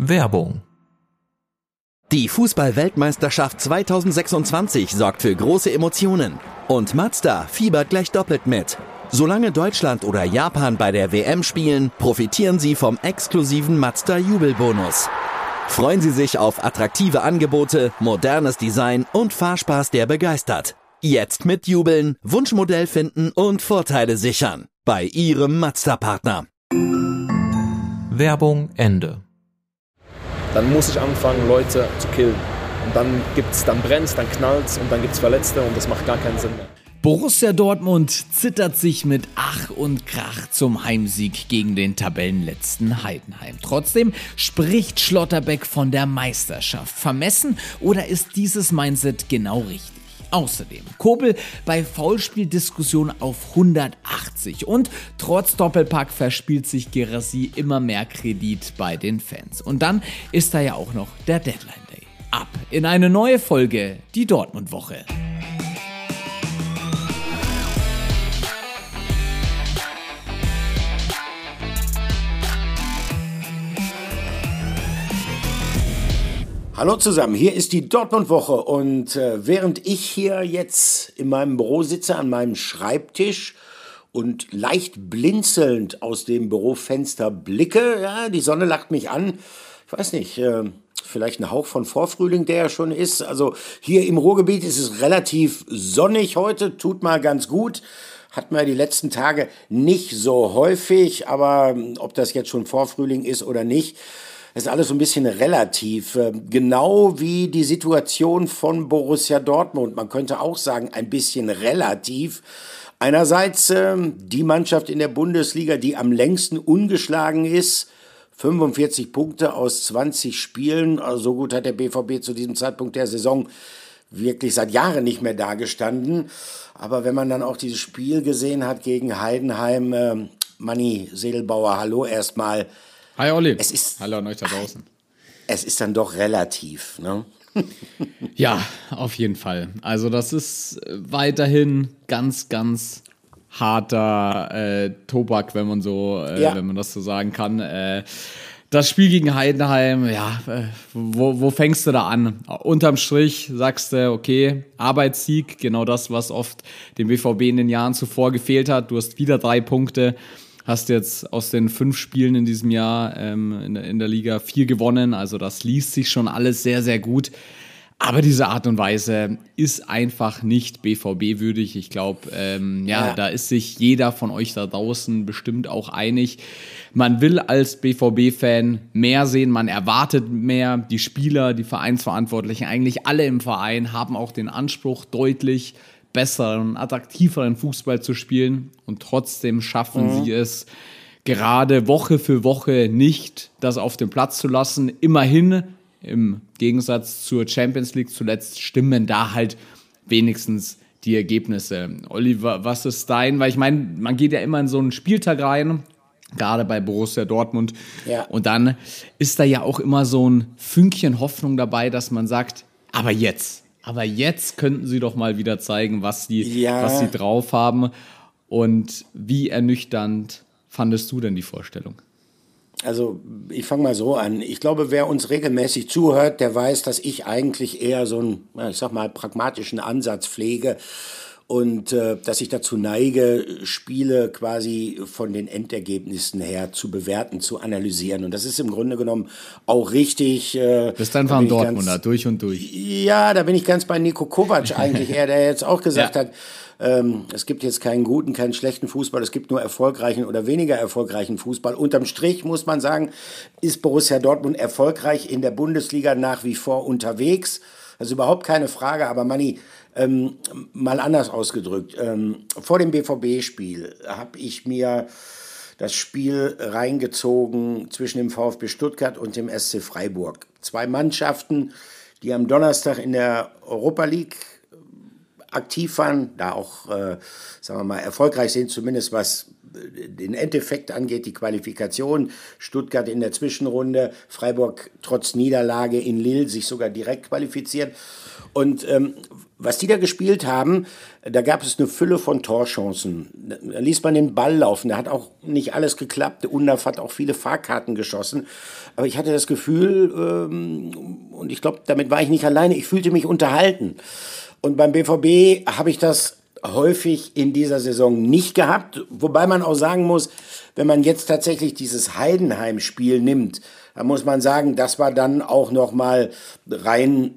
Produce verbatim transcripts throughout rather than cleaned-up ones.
Werbung. Die Fußball-Weltmeisterschaft zweitausendsechsundzwanzig sorgt für große Emotionen. Und Mazda fiebert gleich doppelt mit. Solange Deutschland oder Japan bei der W M spielen, profitieren Sie vom exklusiven Mazda-Jubelbonus. Freuen Sie sich auf attraktive Angebote, modernes Design und Fahrspaß, der begeistert. Jetzt mitjubeln, Wunschmodell finden und Vorteile sichern. Bei Ihrem Mazda-Partner. Werbung Ende. Dann muss ich anfangen, Leute zu killen. Und dann gibt's, dann brennt's, dann knallt's und dann gibt's Verletzte und das macht gar keinen Sinn mehr. Borussia Dortmund zittert sich mit Ach und Krach zum Heimsieg gegen den Tabellenletzten Heidenheim. Trotzdem spricht Schlotterbeck von der Meisterschaft. Vermessen oder ist dieses Mindset genau richtig? Außerdem Kobel bei Foulspieldiskussion auf hundertachtzig und trotz Doppelpack verspielt sich Guirassy immer mehr Kredit bei den Fans. Und dann ist da ja auch noch der Deadline Day. Ab in eine neue Folge, die Dortmund-Woche. Hallo zusammen, hier ist die Dortmund-Woche und äh, während ich hier jetzt in meinem Büro sitze, an meinem Schreibtisch und leicht blinzelnd aus dem Bürofenster blicke, ja, die Sonne lacht mich an, ich weiß nicht, äh, vielleicht ein Hauch von Vorfrühling, der ja schon ist, also hier im Ruhrgebiet ist es relativ sonnig heute, tut mal ganz gut. Hatten wir die letzten Tage nicht so häufig, aber ob das jetzt schon Vorfrühling ist oder nicht, ist alles so ein bisschen relativ, genau wie die Situation von Borussia Dortmund. Man könnte auch sagen, ein bisschen relativ. Einerseits die Mannschaft in der Bundesliga, die am längsten ungeschlagen ist, fünfundvierzig Punkte aus zwanzig Spielen. Also so gut hat der B V B zu diesem Zeitpunkt der Saison wirklich seit Jahren nicht mehr dagestanden. Aber wenn man dann auch dieses Spiel gesehen hat gegen Heidenheim, äh, Manni Sedelbauer, hallo erstmal. Hi Olli. Es ist, Hallo an euch da draußen. Es ist dann doch relativ, ne? Ja, auf jeden Fall. Also das ist weiterhin ganz, ganz harter äh, Tobak, wenn man so, äh, ja. wenn man das so sagen kann. Äh, das Spiel gegen Heidenheim, ja, äh, wo, wo fängst du da an? Unterm Strich sagst du, okay, Arbeitssieg, genau das, was oft dem B V B in den Jahren zuvor gefehlt hat. Du hast wieder drei Punkte. Hast jetzt aus den fünf Spielen in diesem Jahr ähm, in, der, in der Liga vier gewonnen. Also das liest sich schon alles sehr, sehr gut. Aber diese Art und Weise ist einfach nicht B V B-würdig. Ich glaube, ähm, ja, ja, da ist sich jeder von euch da draußen bestimmt auch einig. Man will als B V B-Fan mehr sehen, man erwartet mehr. Die Spieler, die Vereinsverantwortlichen, eigentlich alle im Verein haben auch den Anspruch, deutlich besseren, attraktiveren Fußball zu spielen und trotzdem schaffen mhm. sie es gerade Woche für Woche nicht, das auf den Platz zu lassen. Immerhin, im Gegensatz zur Champions League zuletzt, stimmen da halt wenigstens die Ergebnisse. Oliver, was ist dein? Weil ich meine, man geht ja immer in so einen Spieltag rein, gerade bei Borussia Dortmund. Ja. Und dann ist da ja auch immer so ein Fünkchen Hoffnung dabei, dass man sagt, aber jetzt. Aber jetzt könnten sie doch mal wieder zeigen, was sie, ja. was sie drauf haben. Und wie ernüchternd fandest du denn die Vorstellung? Also ich fange mal so an. Ich glaube, wer uns regelmäßig zuhört, der weiß, dass ich eigentlich eher so einen, ich sag mal, pragmatischen Ansatz pflege. Und äh, dass ich dazu neige, Spiele quasi von den Endergebnissen her zu bewerten, zu analysieren. Und das ist im Grunde genommen auch richtig. Äh, Bist einfach ein Dortmunder, ganz, durch und durch. Ja, da bin ich ganz bei Niko Kovac eigentlich eher, der jetzt auch gesagt ja. hat, ähm, es gibt jetzt keinen guten, keinen schlechten Fußball, es gibt nur erfolgreichen oder weniger erfolgreichen Fußball. Unterm Strich muss man sagen, ist Borussia Dortmund erfolgreich in der Bundesliga nach wie vor unterwegs. Das ist überhaupt keine Frage, aber Manni, ähm, mal anders ausgedrückt. Ähm, vor dem B V B-Spiel habe ich mir das Spiel reingezogen zwischen dem VfB Stuttgart und dem S C Freiburg. Zwei Mannschaften, die am Donnerstag in der Europa League aktiv waren, da auch, äh, sagen wir mal, erfolgreich sind, zumindest was den Endeffekt angeht, die Qualifikation. Stuttgart in der Zwischenrunde, Freiburg trotz Niederlage in Lille sich sogar direkt qualifiziert. Und ähm, was die da gespielt haben, da gab es eine Fülle von Torchancen. Da ließ man den Ball laufen. Da hat auch nicht alles geklappt. Der Undav hat auch viele Fahrkarten geschossen. Aber ich hatte das Gefühl, ähm, und ich glaube, damit war ich nicht alleine, ich fühlte mich unterhalten. Und beim B V B habe ich das häufig in dieser Saison nicht gehabt. Wobei man auch sagen muss, wenn man jetzt tatsächlich dieses Heidenheim-Spiel nimmt, dann muss man sagen, das war dann auch noch mal rein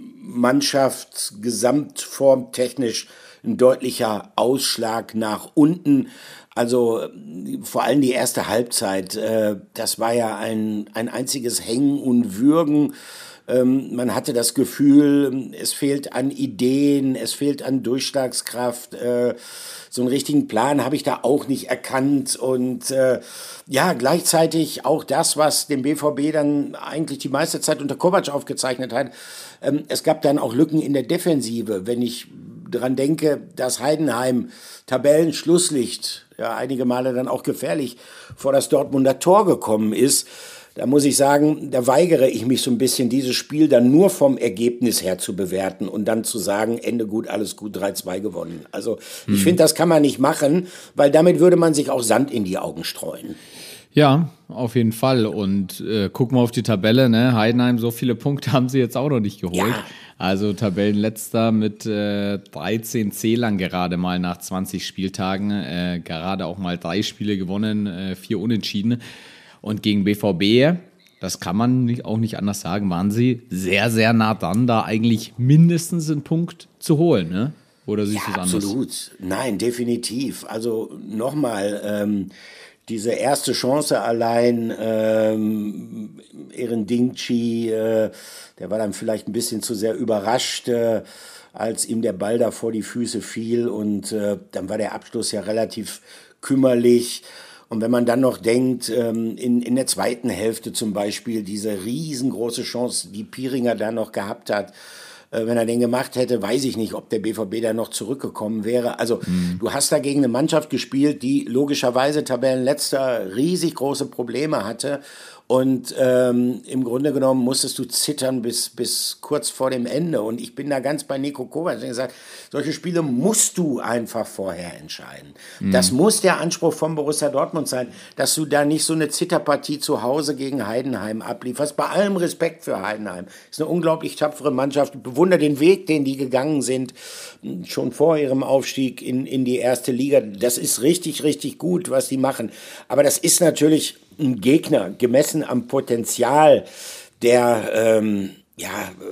Mannschaft, gesamtformtechnisch ein deutlicher Ausschlag nach unten. Also vor allem die erste Halbzeit, äh, das war ja ein, ein einziges Hängen und Würgen. Ähm, man hatte das Gefühl, es fehlt an Ideen, es fehlt an Durchschlagskraft. Äh, so einen richtigen Plan habe ich da auch nicht erkannt. Und äh, ja, gleichzeitig auch das, was dem B V B dann eigentlich die meiste Zeit unter Kovac aufgezeichnet hat. Ähm, es gab dann auch Lücken in der Defensive. Wenn ich dran denke, dass Heidenheim Tabellenschlusslicht, ja, einige Male dann auch gefährlich vor das Dortmunder Tor gekommen ist, da muss ich sagen, da weigere ich mich so ein bisschen, dieses Spiel dann nur vom Ergebnis her zu bewerten und dann zu sagen, Ende gut, alles gut, drei zwei gewonnen. Also ich hm. finde, das kann man nicht machen, weil damit würde man sich auch Sand in die Augen streuen. Ja, auf jeden Fall. Und äh, gucken wir auf die Tabelle, ne? Heidenheim, so viele Punkte haben sie jetzt auch noch nicht geholt. Ja. Also Tabellenletzter mit äh, dreizehn Zählern gerade mal nach zwanzig Spieltagen. Äh, gerade auch mal drei Spiele gewonnen, äh, vier Unentschieden. Und gegen B V B, das kann man nicht, auch nicht anders sagen, waren sie sehr, sehr nah dran, da eigentlich mindestens einen Punkt zu holen, ne? Oder siehst ja, du es anders? Absolut. Nein, definitiv. Also nochmal, ähm, diese erste Chance allein, ähm, Erendingchi, äh, der war dann vielleicht ein bisschen zu sehr überrascht, äh, als ihm der Ball da vor die Füße fiel. Und äh, dann war der Abschluss ja relativ kümmerlich. Und wenn man dann noch denkt, ähm, in, in der zweiten Hälfte zum Beispiel, diese riesengroße Chance, die Piringer da noch gehabt hat, äh, wenn er den gemacht hätte, weiß ich nicht, ob der B V B da noch zurückgekommen wäre. Also mhm. du hast da gegen eine Mannschaft gespielt, die logischerweise Tabellenletzter riesig große Probleme hatte. Und ähm, im Grunde genommen musstest du zittern bis, bis kurz vor dem Ende. Und ich bin da ganz bei Niko Kovac. Ich habe gesagt, solche Spiele musst du einfach vorher entscheiden. Mhm. Das muss der Anspruch von Borussia Dortmund sein, dass du da nicht so eine Zitterpartie zu Hause gegen Heidenheim ablieferst. Bei allem Respekt für Heidenheim. Das ist eine unglaublich tapfere Mannschaft. Ich bewundere den Weg, den die gegangen sind, schon vor ihrem Aufstieg in, in die erste Liga. Das ist richtig, richtig gut, was die machen. Aber das ist natürlich ein Gegner, gemessen am Potenzial, der, ähm, ja,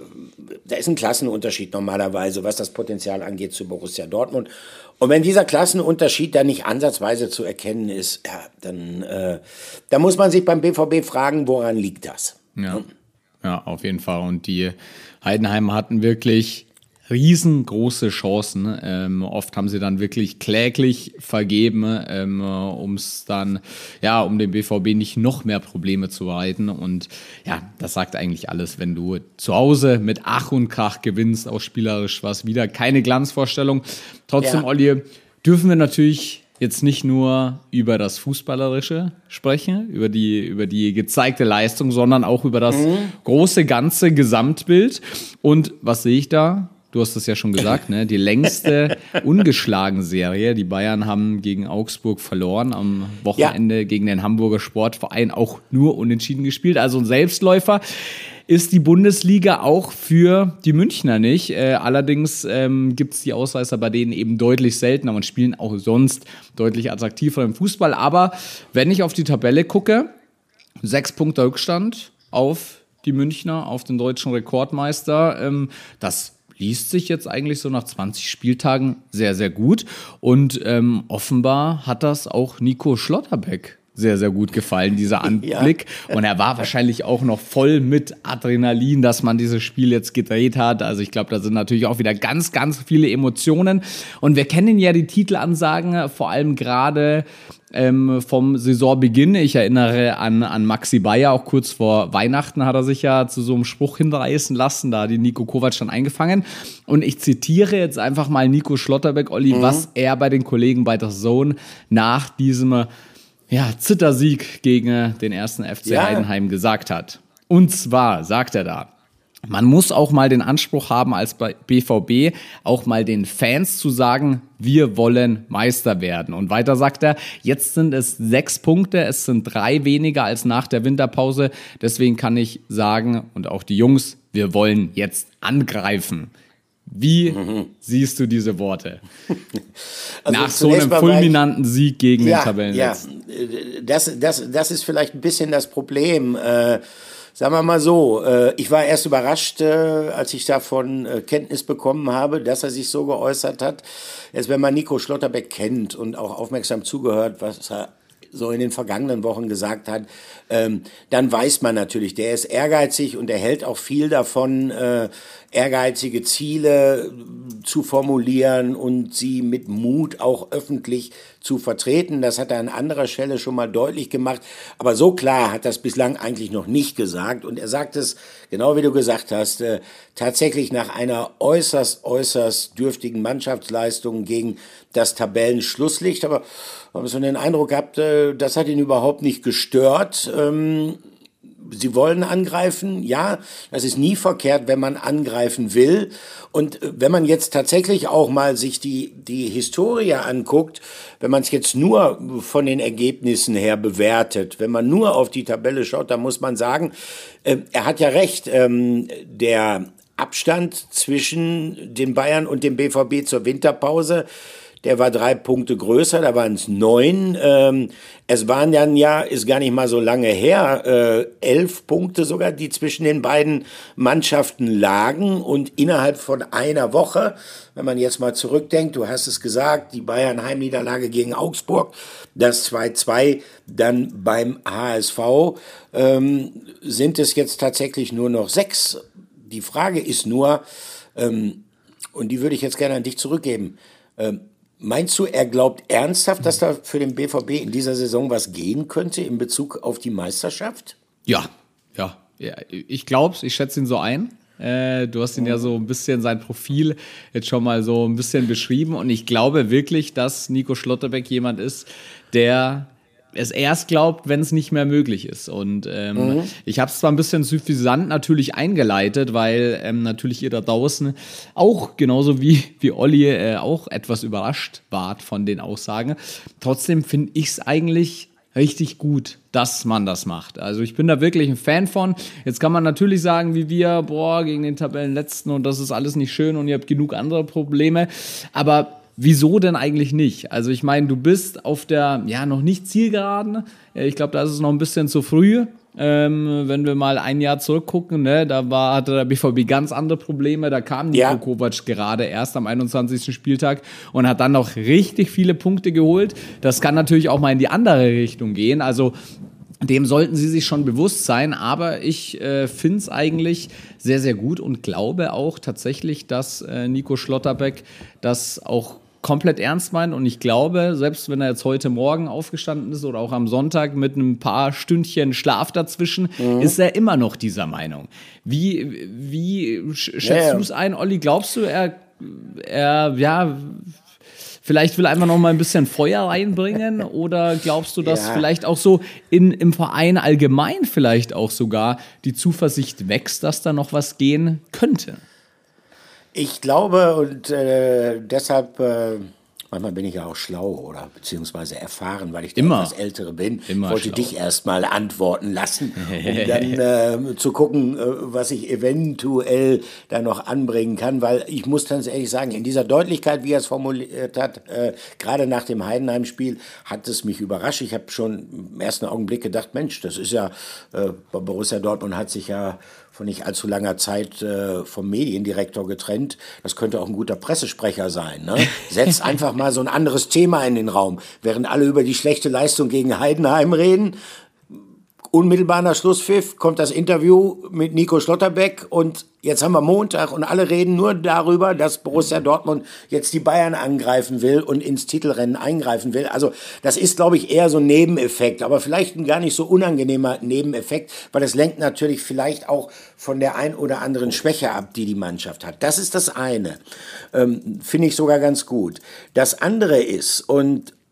da ist ein Klassenunterschied normalerweise, was das Potenzial angeht zu Borussia Dortmund. Und wenn dieser Klassenunterschied dann nicht ansatzweise zu erkennen ist, ja, dann, äh, dann muss man sich beim B V B fragen, woran liegt das? Ja, hm? ja, auf jeden Fall. Und die Heidenheimer hatten wirklich riesengroße Chancen. Ähm, oft haben sie dann wirklich kläglich vergeben, ähm, um es dann, ja, um dem B V B nicht noch mehr Probleme zu bereiten. Und ja, das sagt eigentlich alles, wenn du zu Hause mit Ach und Krach gewinnst, auch spielerisch war es wieder keine Glanzvorstellung. Trotzdem, ja. Olli, dürfen wir natürlich jetzt nicht nur über das Fußballerische sprechen, über die, über die gezeigte Leistung, sondern auch über das mhm. große, ganze Gesamtbild. Und was sehe ich da? Du hast es ja schon gesagt, ne? Die längste ungeschlagen Serie. Die Bayern haben gegen Augsburg verloren, am Wochenende ja. gegen den Hamburger Sportverein auch nur unentschieden gespielt. Also ein Selbstläufer ist die Bundesliga auch für die Münchner nicht. Äh, allerdings ähm, gibt es die Ausreißer bei denen eben deutlich seltener und spielen auch sonst deutlich attraktiver im Fußball. Aber wenn ich auf die Tabelle gucke, sechs Punkte Rückstand auf die Münchner, auf den deutschen Rekordmeister, ähm, das liest sich jetzt eigentlich so nach zwanzig Spieltagen sehr, sehr gut. Und ähm, offenbar hat das auch Nico Schlotterbeck sehr, sehr gut gefallen, dieser Anblick. Ja. Und er war wahrscheinlich auch noch voll mit Adrenalin, dass man dieses Spiel jetzt gedreht hat. Also ich glaube, da sind natürlich auch wieder ganz, ganz viele Emotionen. Und wir kennen ja die Titelansagen, vor allem gerade ähm, vom Saisonbeginn. Ich erinnere an, an Maxi Bayer, auch kurz vor Weihnachten hat er sich ja zu so einem Spruch hinreißen lassen. Da hat die Nico Kovac dann eingefangen. Und ich zitiere jetzt einfach mal Nico Schlotterbeck, Olli, mhm. was er bei den Kollegen bei der Zone nach diesem ja, Zittersieg gegen den ersten F C ja. Heidenheim gesagt hat. Und zwar sagt er da: man muss auch mal den Anspruch haben, als bei B V B auch mal den Fans zu sagen, wir wollen Meister werden. Und weiter sagt er, jetzt sind es sechs Punkte, es sind drei weniger als nach der Winterpause. Deswegen kann ich sagen, und auch die Jungs, wir wollen jetzt angreifen. Wie mhm. siehst du diese Worte? Also nach so einem fulminanten Sieg gegen ja, den Tabellenletzten. Ja, das, das, das ist vielleicht ein bisschen das Problem. Äh, Sagen wir mal so, ich war erst überrascht, als ich davon Kenntnis bekommen habe, dass er sich so geäußert hat. Jetzt, wenn man Nico Schlotterbeck kennt und auch aufmerksam zugehört, was er so in den vergangenen Wochen gesagt hat, ähm, dann weiß man natürlich, der ist ehrgeizig und er hält auch viel davon, äh, ehrgeizige Ziele zu formulieren und sie mit Mut auch öffentlich zu vertreten. Das hat er an anderer Stelle schon mal deutlich gemacht. Aber so klar hat er es bislang eigentlich noch nicht gesagt. Und er sagt es, genau wie du gesagt hast, äh, tatsächlich nach einer äußerst, äußerst dürftigen Mannschaftsleistung gegen das Tabellenschlusslicht. Aber wir haben so den Eindruck gehabt, äh, das hat ihn überhaupt nicht gestört. Ähm, Sie wollen angreifen, ja, das ist nie verkehrt, wenn man angreifen will. Und wenn man jetzt tatsächlich auch mal sich die, die Historie anguckt, wenn man es jetzt nur von den Ergebnissen her bewertet, wenn man nur auf die Tabelle schaut, dann muss man sagen, äh, er hat ja recht, ähm, der Abstand zwischen den Bayern und dem B V B zur Winterpause, der war drei Punkte größer, da waren es neun. Ähm, es waren dann ja, ist gar nicht mal so lange her, äh, elf Punkte sogar, die zwischen den beiden Mannschaften lagen. Und innerhalb von einer Woche, wenn man jetzt mal zurückdenkt, du hast es gesagt, die Bayern-Heimniederlage gegen Augsburg, das zwei zwei dann beim H S V, ähm, sind es jetzt tatsächlich nur noch sechs. Die Frage ist nur, ähm, und die würde ich jetzt gerne an dich zurückgeben, ähm, meinst du, er glaubt ernsthaft, dass da für den B V B in dieser Saison was gehen könnte in Bezug auf die Meisterschaft? Ja, ja, ja ich glaube es, ich schätze ihn so ein. Äh, du hast ihn ja so ein bisschen, sein Profil jetzt schon mal so ein bisschen beschrieben und ich glaube wirklich, dass Nico Schlotterbeck jemand ist, der es erst glaubt, wenn es nicht mehr möglich ist. Und ähm, mhm. ich habe es zwar ein bisschen suffisant natürlich eingeleitet, weil ähm, natürlich ihr da draußen auch genauso wie, wie Olli äh, auch etwas überrascht wart von den Aussagen. Trotzdem finde ich es eigentlich richtig gut, dass man das macht. Also ich bin da wirklich ein Fan von. Jetzt kann man natürlich sagen, wie wir, boah, gegen den Tabellenletzten und das ist alles nicht schön und ihr habt genug andere Probleme. Aber wieso denn eigentlich nicht? Also ich meine, du bist auf der, ja, noch nicht Zielgeraden. Ich glaube, da ist es noch ein bisschen zu früh. Ähm, wenn wir mal ein Jahr zurückgucken, ne, da war, hatte der B V B ganz andere Probleme. Da kam Niko ja. Kovac gerade erst am einundzwanzigsten Spieltag und hat dann noch richtig viele Punkte geholt. Das kann natürlich auch mal in die andere Richtung gehen. Also dem sollten sie sich schon bewusst sein, aber ich äh, finde es eigentlich sehr, sehr gut und glaube auch tatsächlich, dass äh, Nico Schlotterbeck das auch komplett ernst meint und ich glaube, selbst wenn er jetzt heute Morgen aufgestanden ist oder auch am Sonntag mit ein paar Stündchen Schlaf dazwischen, mhm. ist er immer noch dieser Meinung. Wie, wie schätzt ja, ja. du es ein, Olli? Glaubst du, er, er ja... vielleicht will er einfach noch mal ein bisschen Feuer reinbringen oder glaubst du, dass ja. vielleicht auch so in, im Verein allgemein vielleicht auch sogar die Zuversicht wächst, dass da noch was gehen könnte? Ich glaube und äh, deshalb, äh, manchmal bin ich ja auch schlau oder beziehungsweise erfahren, weil ich der etwas Ältere bin. Immer wollte schlau. Dich erst mal antworten lassen, um dann äh, zu gucken, äh, was ich eventuell da noch anbringen kann, weil ich muss ganz ehrlich sagen, in dieser Deutlichkeit, wie er es formuliert hat, äh, gerade nach dem Heidenheim-Spiel, hat es mich überrascht. Ich habe schon im ersten Augenblick gedacht, Mensch, das ist ja, äh, Borussia Dortmund hat sich ja vor nicht allzu langer Zeit äh, vom Mediendirektor getrennt. Das könnte auch ein guter Pressesprecher sein. Ne? Setzt einfach mal so ein anderes Thema in den Raum. Während alle über die schlechte Leistung gegen Heidenheim reden, unmittelbar nach Schlusspfiff kommt das Interview mit Nico Schlotterbeck und jetzt haben wir Montag und alle reden nur darüber, dass Borussia Dortmund jetzt die Bayern angreifen will und ins Titelrennen eingreifen will. Also das ist, glaube ich, eher so ein Nebeneffekt, aber vielleicht ein gar nicht so unangenehmer Nebeneffekt, weil es lenkt natürlich vielleicht auch von der ein oder anderen Schwäche ab, die die Mannschaft hat. Das ist das eine. Ähm, finde ich sogar ganz gut. Das andere ist, und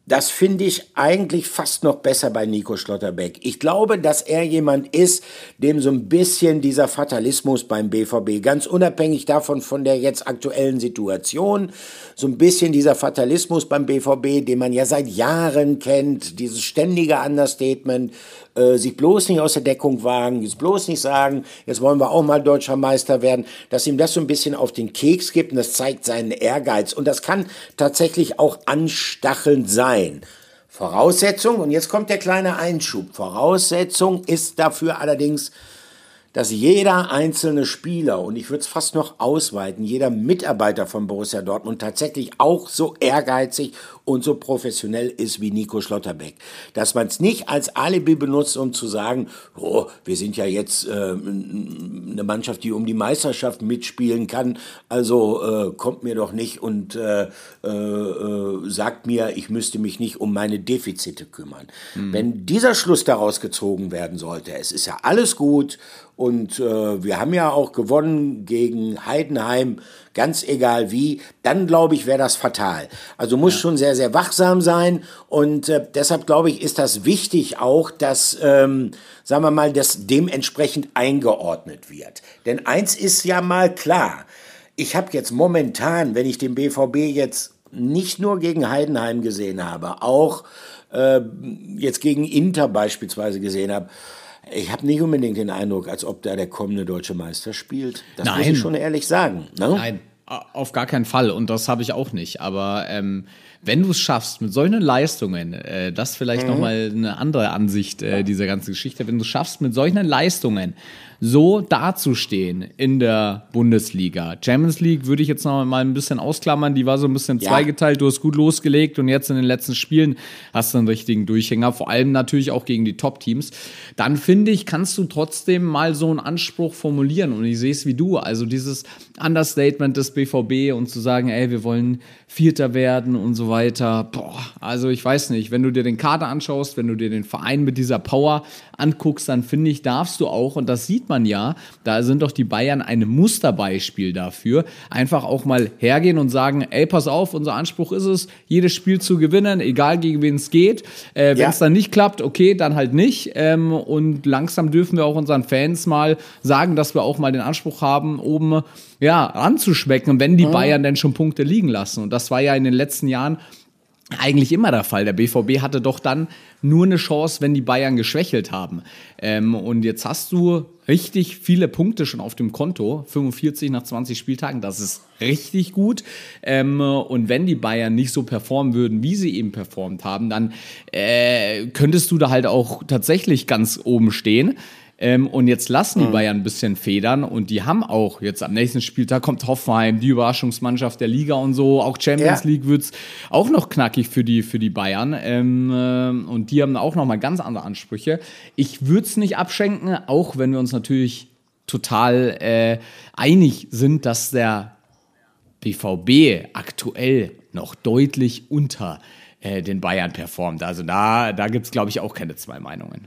Das finde ich eigentlich fast noch besser bei Nico Schlotterbeck. Ich glaube, dass er jemand ist, dem so ein bisschen dieser Fatalismus beim B V B, ganz unabhängig davon von der jetzt aktuellen Situation, so ein bisschen dieser Fatalismus beim B V B, den man ja seit Jahren kennt, dieses ständige Understatement, äh, sich bloß nicht aus der Deckung wagen, jetzt bloß nicht sagen, jetzt wollen wir auch mal deutscher Meister werden, dass ihm das so ein bisschen auf den Keks gibt und das zeigt seinen Ehrgeiz und das kann tatsächlich auch anstachelnd sein. Voraussetzung, und jetzt kommt der kleine Einschub, Voraussetzung ist dafür allerdings, dass jeder einzelne Spieler, und ich würde es fast noch ausweiten, jeder Mitarbeiter von Borussia Dortmund tatsächlich auch so ehrgeizig und so professionell ist wie Nico Schlotterbeck. Dass man es nicht als Alibi benutzt, um zu sagen, oh, wir sind ja jetzt äh, eine Mannschaft, die um die Meisterschaft mitspielen kann, also äh, kommt mir doch nicht und äh, äh, sagt mir, ich müsste mich nicht um meine Defizite kümmern. Mhm. Wenn dieser Schluss daraus gezogen werden sollte, es ist ja alles gut, und äh, wir haben ja auch gewonnen gegen Heidenheim, ganz egal wie, dann glaube ich, wäre das fatal. Also muss ja. schon sehr, sehr wachsam sein und äh, deshalb glaube ich, ist das wichtig auch, dass, ähm, sagen wir mal, das dementsprechend eingeordnet wird. Denn eins ist ja mal klar, ich habe jetzt momentan, wenn ich den B V B jetzt nicht nur gegen Heidenheim gesehen habe, auch äh, jetzt gegen Inter beispielsweise gesehen habe, ich habe nicht unbedingt den Eindruck, als ob da der kommende deutsche Meister spielt. Das Nein. muss ich schon ehrlich sagen. Ne? Nein, auf gar keinen Fall. Und das habe ich auch nicht. Aber ähm, wenn du es schaffst, mit solchen Leistungen, äh, das vielleicht mhm. nochmal eine andere Ansicht äh, dieser ganzen Geschichte, wenn du es schaffst, mit solchen Leistungen so dazustehen in der Bundesliga. Champions League würde ich jetzt noch mal ein bisschen ausklammern, die war so ein bisschen ja. zweigeteilt, du hast gut losgelegt und jetzt in den letzten Spielen hast du einen richtigen Durchhänger, vor allem natürlich auch gegen die Top-Teams. Dann finde ich, kannst du trotzdem mal so einen Anspruch formulieren und ich sehe es wie du, also dieses Understatement des B V B und zu sagen, ey, wir wollen Vierter werden und so weiter. Boah, also ich weiß nicht, wenn du dir den Kader anschaust, wenn du dir den Verein mit dieser Power anguckst, dann finde ich, darfst du auch, und das sieht man ja, da sind doch die Bayern ein Musterbeispiel dafür, einfach auch mal hergehen und sagen, ey, pass auf, unser Anspruch ist es, jedes Spiel zu gewinnen, egal gegen wen es geht. Äh, wenn es ja. dann nicht klappt, okay, dann halt nicht. Ähm, und langsam dürfen wir auch unseren Fans mal sagen, dass wir auch mal den Anspruch haben, oben ja, anzuschmecken, wenn die mhm. Bayern denn schon Punkte liegen lassen. Und das war ja in den letzten Jahren eigentlich immer der Fall. Der B V B hatte doch dann nur eine Chance, wenn die Bayern geschwächelt haben. Ähm, und jetzt hast du richtig viele Punkte schon auf dem Konto, fünfundvierzig nach zwanzig Spieltagen, das ist richtig gut. Ähm, und wenn die Bayern nicht so performen würden, wie sie eben performt haben, dann äh, könntest du da halt auch tatsächlich ganz oben stehen. Ähm, und jetzt lassen die Bayern ein bisschen federn und die haben auch, jetzt am nächsten Spieltag kommt Hoffenheim, die Überraschungsmannschaft der Liga und so, auch Champions ja. League wird's auch noch knackig für die, für die Bayern ähm, äh, und die haben auch nochmal ganz andere Ansprüche. Ich würde es nicht abschenken, auch wenn wir uns natürlich total äh, einig sind, dass der B V B aktuell noch deutlich unter äh, den Bayern performt. Also da, da gibt es, glaube ich, auch keine zwei Meinungen.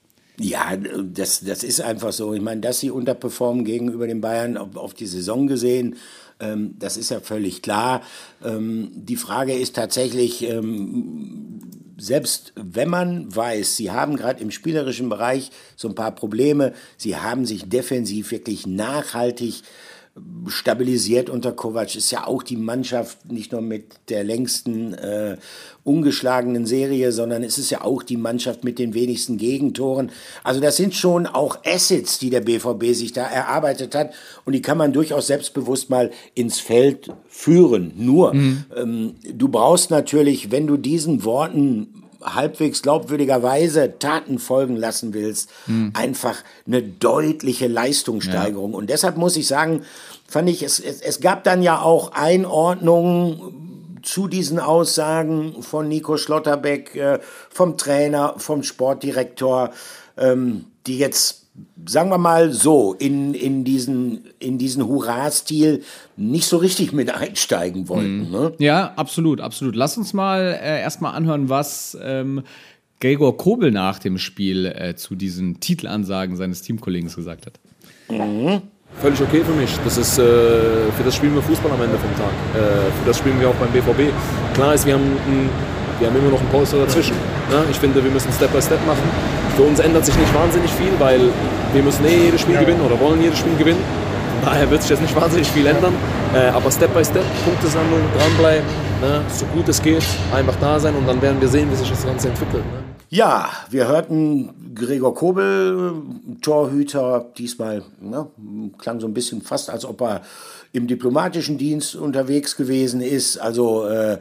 Ja, das, das ist einfach so. Ich meine, dass sie unterperformen gegenüber den Bayern auf, auf die Saison gesehen, ähm, das ist ja völlig klar. Ähm, die Frage ist tatsächlich, ähm, selbst wenn man weiß, sie haben gerade im spielerischen Bereich so ein paar Probleme, sie haben sich defensiv wirklich nachhaltig stabilisiert unter Kovac, ist ja auch die Mannschaft nicht nur mit der längsten äh, ungeschlagenen Serie, sondern es ist ja auch die Mannschaft mit den wenigsten Gegentoren. Also das sind schon auch Assets, die der B V B sich da erarbeitet hat und die kann man durchaus selbstbewusst mal ins Feld führen. Nur, mhm. ähm, du brauchst natürlich, wenn du diesen Worten halbwegs glaubwürdigerweise Taten folgen lassen willst, hm. einfach eine deutliche Leistungssteigerung. Ja. Und deshalb muss ich sagen, fand ich, es, es, es gab dann ja auch Einordnungen zu diesen Aussagen von Nico Schlotterbeck, äh, vom Trainer, vom Sportdirektor, ähm, die jetzt, sagen wir mal so, in, in diesen, in diesen Hurra-Stil nicht so richtig mit einsteigen wollten. Mhm. Ne? Ja, absolut, absolut. Lass uns mal äh, erstmal anhören, was ähm, Gregor Kobel nach dem Spiel äh, zu diesen Titelansagen seines Teamkollegen gesagt hat. Mhm. Völlig okay für mich. Das ist, äh, für das spielen wir Fußball am Ende vom Tag. Äh, für das spielen wir auch beim B V B. Klar ist, wir haben ein wir haben immer noch ein Polster dazwischen. Ne? Ich finde, wir müssen Step by Step machen. Für uns ändert sich nicht wahnsinnig viel, weil wir müssen eh jedes Spiel ja. gewinnen oder wollen jedes Spiel gewinnen. Von daher wird sich jetzt nicht wahnsinnig viel ändern. Äh, aber Step by Step, Punktesammlung, dranbleiben, ne? So gut es geht, einfach da sein und dann werden wir sehen, wie sich das Ganze entwickelt. Ne? Ja, wir hörten Gregor Kobel, Torhüter, diesmal ne, klang so ein bisschen fast, als ob er im diplomatischen Dienst unterwegs gewesen ist. Also äh,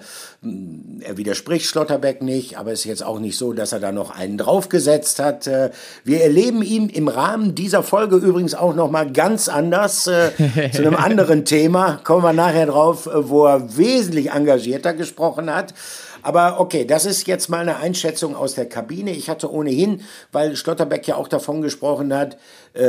er widerspricht Schlotterbeck nicht, aber es ist jetzt auch nicht so, dass er da noch einen draufgesetzt hat. Äh, wir erleben ihn im Rahmen dieser Folge übrigens auch noch mal ganz anders, äh, zu einem anderen Thema. Kommen wir nachher drauf, wo er wesentlich engagierter gesprochen hat. Aber okay, das ist jetzt mal eine Einschätzung aus der Kabine. Ich hatte ohnehin, weil Schlotterbeck ja auch davon gesprochen hat,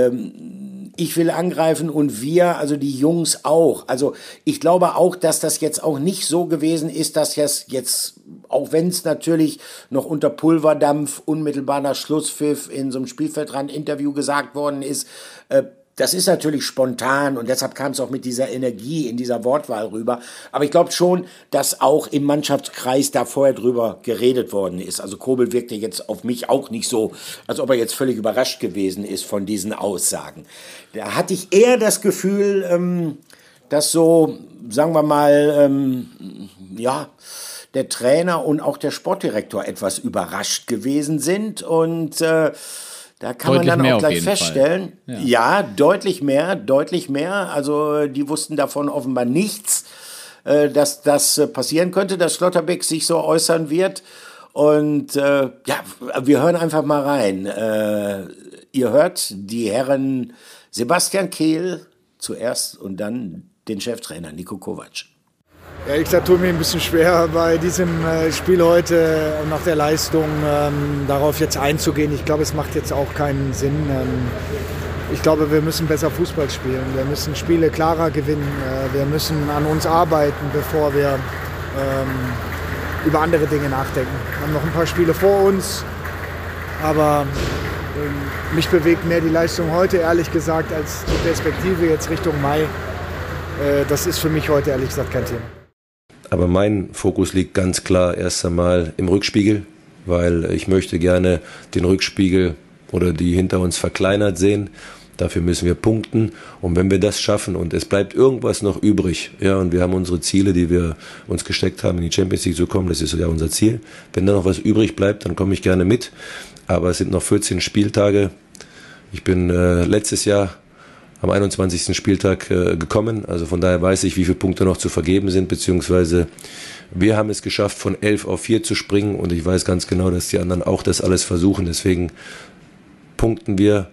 ähm, ich will angreifen und wir, also die Jungs auch. Also ich glaube auch, dass das jetzt auch nicht so gewesen ist, dass jetzt, jetzt auch wenn es natürlich noch unter Pulverdampf unmittelbar nach Schlusspfiff in so einem Spielfeldrand-Interview gesagt worden ist, äh, das ist natürlich spontan und deshalb kam es auch mit dieser Energie in dieser Wortwahl rüber. Aber ich glaube schon, dass auch im Mannschaftskreis da vorher drüber geredet worden ist. Also Kobel wirkte jetzt auf mich auch nicht so, als ob er jetzt völlig überrascht gewesen ist von diesen Aussagen. Da hatte ich eher das Gefühl, ähm, dass so, sagen wir mal, ähm, ja, der Trainer und auch der Sportdirektor etwas überrascht gewesen sind und äh, da kann deutlich man dann auch gleich feststellen, ja. ja, deutlich mehr, deutlich mehr. Also die wussten davon offenbar nichts, äh, dass das äh, passieren könnte, dass Schlotterbeck sich so äußern wird. Und äh, ja, wir hören einfach mal rein. Äh, ihr hört die Herren Sebastian Kehl zuerst und dann den Cheftrainer Niko Kovac. Ehrlich gesagt, tut mir ein bisschen schwer, bei diesem äh, Spiel heute und nach der Leistung ähm, darauf jetzt einzugehen. Ich glaube, es macht jetzt auch keinen Sinn. Ähm, ich glaube, wir müssen besser Fußball spielen. Wir müssen Spiele klarer gewinnen. Äh, wir müssen an uns arbeiten, bevor wir ähm, über andere Dinge nachdenken. Wir haben noch ein paar Spiele vor uns, aber ähm, mich bewegt mehr die Leistung heute, ehrlich gesagt, als die Perspektive jetzt Richtung Mai. Äh, das ist für mich heute, ehrlich gesagt, kein Thema. Aber mein Fokus liegt ganz klar erst einmal im Rückspiegel, weil ich möchte gerne den Rückspiegel oder die hinter uns verkleinert sehen. Dafür müssen wir punkten. Und wenn wir das schaffen und es bleibt irgendwas noch übrig, ja, und wir haben unsere Ziele, die wir uns gesteckt haben, in die Champions League zu kommen, das ist ja unser Ziel. Wenn da noch was übrig bleibt, dann komme ich gerne mit. Aber es sind noch vierzehn Spieltage. Ich bin äh, letztes Jahr am einundzwanzigsten Spieltag äh, gekommen. Also von daher weiß ich, wie viele Punkte noch zu vergeben sind, beziehungsweise wir haben es geschafft, von elf auf vier zu springen und ich weiß ganz genau, dass die anderen auch das alles versuchen. Deswegen punkten wir,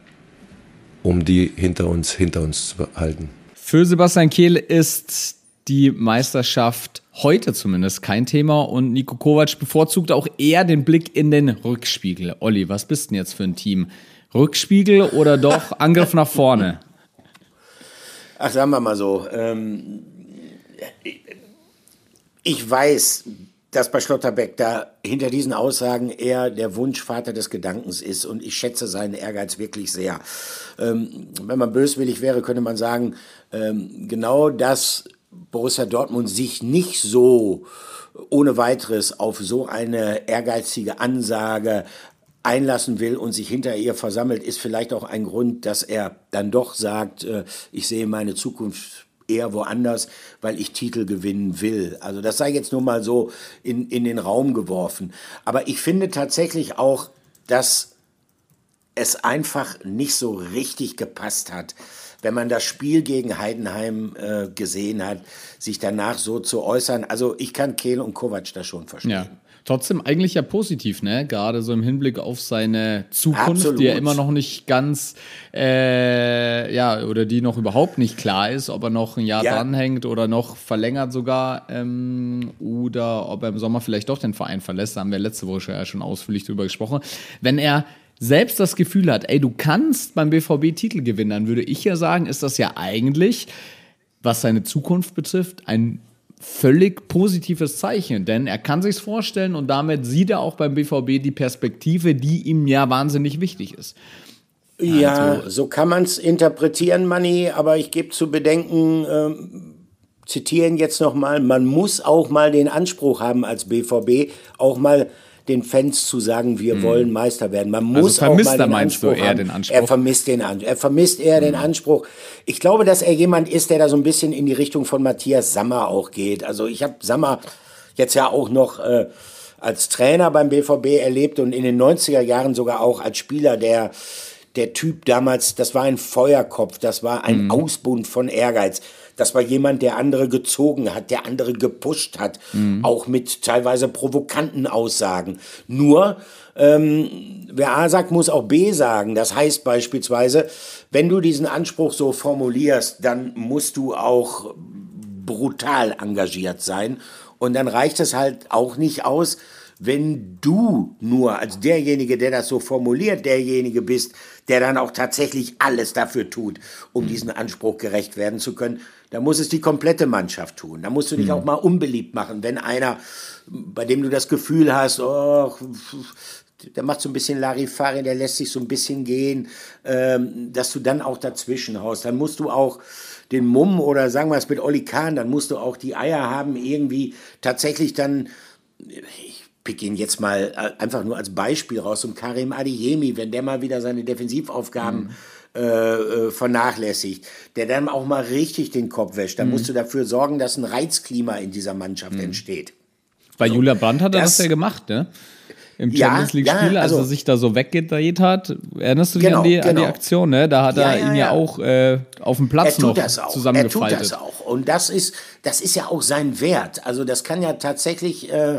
um die hinter uns, hinter uns zu halten. Für Sebastian Kehl ist die Meisterschaft heute zumindest kein Thema und Niko Kovac bevorzugt auch eher den Blick in den Rückspiegel. Olli, was bist denn jetzt für ein Team? Rückspiegel oder doch Angriff nach vorne? Ach, sagen wir mal so, ähm, ich weiß, dass bei Schlotterbeck da hinter diesen Aussagen eher der Wunschvater des Gedankens ist und ich schätze seinen Ehrgeiz wirklich sehr. Ähm, wenn man böswillig wäre, könnte man sagen, ähm, genau dass Borussia Dortmund sich nicht so ohne weiteres auf so eine ehrgeizige Ansage einlassen will und sich hinter ihr versammelt, ist vielleicht auch ein Grund, dass er dann doch sagt, äh, ich sehe meine Zukunft eher woanders, weil ich Titel gewinnen will. Also das sei jetzt nur mal so in, in den Raum geworfen. Aber ich finde tatsächlich auch, dass es einfach nicht so richtig gepasst hat, wenn man das Spiel gegen Heidenheim äh, gesehen hat, sich danach so zu äußern. Also ich kann Kehl und Kovac da schon verstehen. Ja. Trotzdem eigentlich ja positiv, ne? Gerade so im Hinblick auf seine Zukunft, Absolut. Die ja immer noch nicht ganz, äh, ja, oder die noch überhaupt nicht klar ist, ob er noch ein Jahr ja. dranhängt oder noch verlängert sogar, ähm, oder ob er im Sommer vielleicht doch den Verein verlässt. Da haben wir letzte Woche ja schon ausführlich drüber gesprochen. Wenn er selbst das Gefühl hat, ey, du kannst beim B V B Titel gewinnen, dann würde ich ja sagen, ist das ja eigentlich, was seine Zukunft betrifft, ein völlig positives Zeichen, denn er kann sich's vorstellen und damit sieht er auch beim B V B die Perspektive, die ihm ja wahnsinnig wichtig ist. Ja, also, so kann man es interpretieren, Manni, aber ich gebe zu bedenken, ähm, zitiere ihn jetzt nochmal, man muss auch mal den Anspruch haben als B V B, auch mal den Fans zu sagen, wir hm. wollen Meister werden. Man muss also auch mal den Anspruch du eher haben. Den Anspruch? Er vermisst den Anspruch. Er vermisst eher hm. den Anspruch. Ich glaube, dass er jemand ist, der da so ein bisschen in die Richtung von Matthias Sammer auch geht. Also ich habe Sammer jetzt ja auch noch äh, als Trainer beim B V B erlebt und in den neunziger Jahren sogar auch als Spieler, der der Typ damals, das war ein Feuerkopf, das war ein hm. Ausbund von Ehrgeiz. Das war jemand, der andere gezogen hat, der andere gepusht hat, mhm. auch mit teilweise provokanten Aussagen. Nur, ähm, wer A sagt, muss auch B sagen. Das heißt beispielsweise, wenn du diesen Anspruch so formulierst, dann musst du auch brutal engagiert sein. Und dann reicht es halt auch nicht aus, wenn du nur als derjenige, der das so formuliert, derjenige bist, der dann auch tatsächlich alles dafür tut, um diesen Anspruch gerecht werden zu können. Da muss es die komplette Mannschaft tun. Da musst du dich mhm. auch mal unbeliebt machen, wenn einer, bei dem du das Gefühl hast, oh, der macht so ein bisschen Larifari, der lässt sich so ein bisschen gehen, ähm, dass du dann auch dazwischen haust. Dann musst du auch den Mumm oder sagen wir es mit Oli Kahn, dann musst du auch die Eier haben, irgendwie tatsächlich dann, ich pick ihn jetzt mal einfach nur als Beispiel raus, und Karim Adeyemi, wenn der mal wieder seine Defensivaufgaben mhm. Äh, vernachlässigt, der dann auch mal richtig den Kopf wäscht. Dann mhm. musst du dafür sorgen, dass ein Reizklima in dieser Mannschaft mhm. entsteht. Bei so, Julia Brandt hat er das, das ja gemacht, ne? Im Champions League Spiel, ja, also, als er sich da so weggedreht hat. Erinnerst du dich genau, an, die, genau. an die Aktion, ne? Da hat ja, er ihn ja, ja auch äh, auf dem Platz noch zusammengefaltet. Er tut das auch. Und das ist, das ist ja auch sein Wert. Also das kann ja tatsächlich, äh, äh,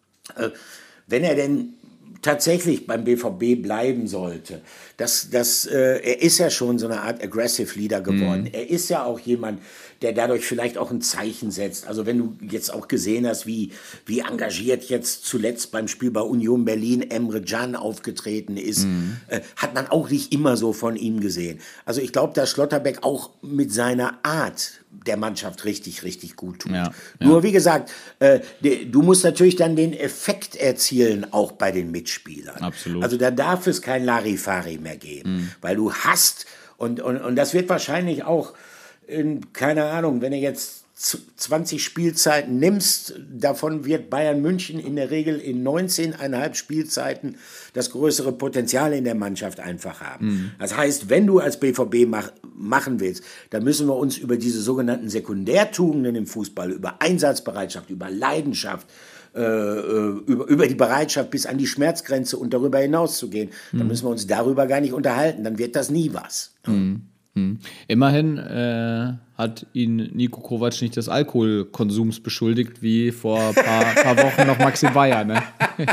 wenn er denn tatsächlich beim B V B bleiben sollte. Das, das, äh, er ist ja schon so eine Art Aggressive Leader geworden. Mhm. Er ist ja auch jemand, der dadurch vielleicht auch ein Zeichen setzt. Also wenn du jetzt auch gesehen hast, wie, wie engagiert jetzt zuletzt beim Spiel bei Union Berlin Emre Can aufgetreten ist, mhm. äh, hat man auch nicht immer so von ihm gesehen. Also ich glaube, dass Schlotterbeck auch mit seiner Art der Mannschaft richtig, richtig gut tut. Ja, Nur ja. wie gesagt, äh, du musst natürlich dann den Effekt erzielen, auch bei den Mitspielern. Absolut. Also da darf es kein Larifari mehr geben, mhm. weil du hast, und, und, und das wird wahrscheinlich auch, in, keine Ahnung, wenn du jetzt zwanzig Spielzeiten nimmst, davon wird Bayern München in der Regel in neunzehn Komma fünf Spielzeiten das größere Potenzial in der Mannschaft einfach haben. Mhm. Das heißt, wenn du als B V B mach, machen willst, dann müssen wir uns über diese sogenannten Sekundärtugenden im Fußball, über Einsatzbereitschaft, über Leidenschaft, äh, über, über die Bereitschaft bis an die Schmerzgrenze und darüber hinaus zu gehen, mhm. dann müssen wir uns darüber gar nicht unterhalten, dann wird das nie was. Mhm. Mhm. Immerhin äh, hat ihn Niko Kovac nicht des Alkoholkonsums beschuldigt, wie vor ein paar, paar Wochen noch Maxi Bayer, ne?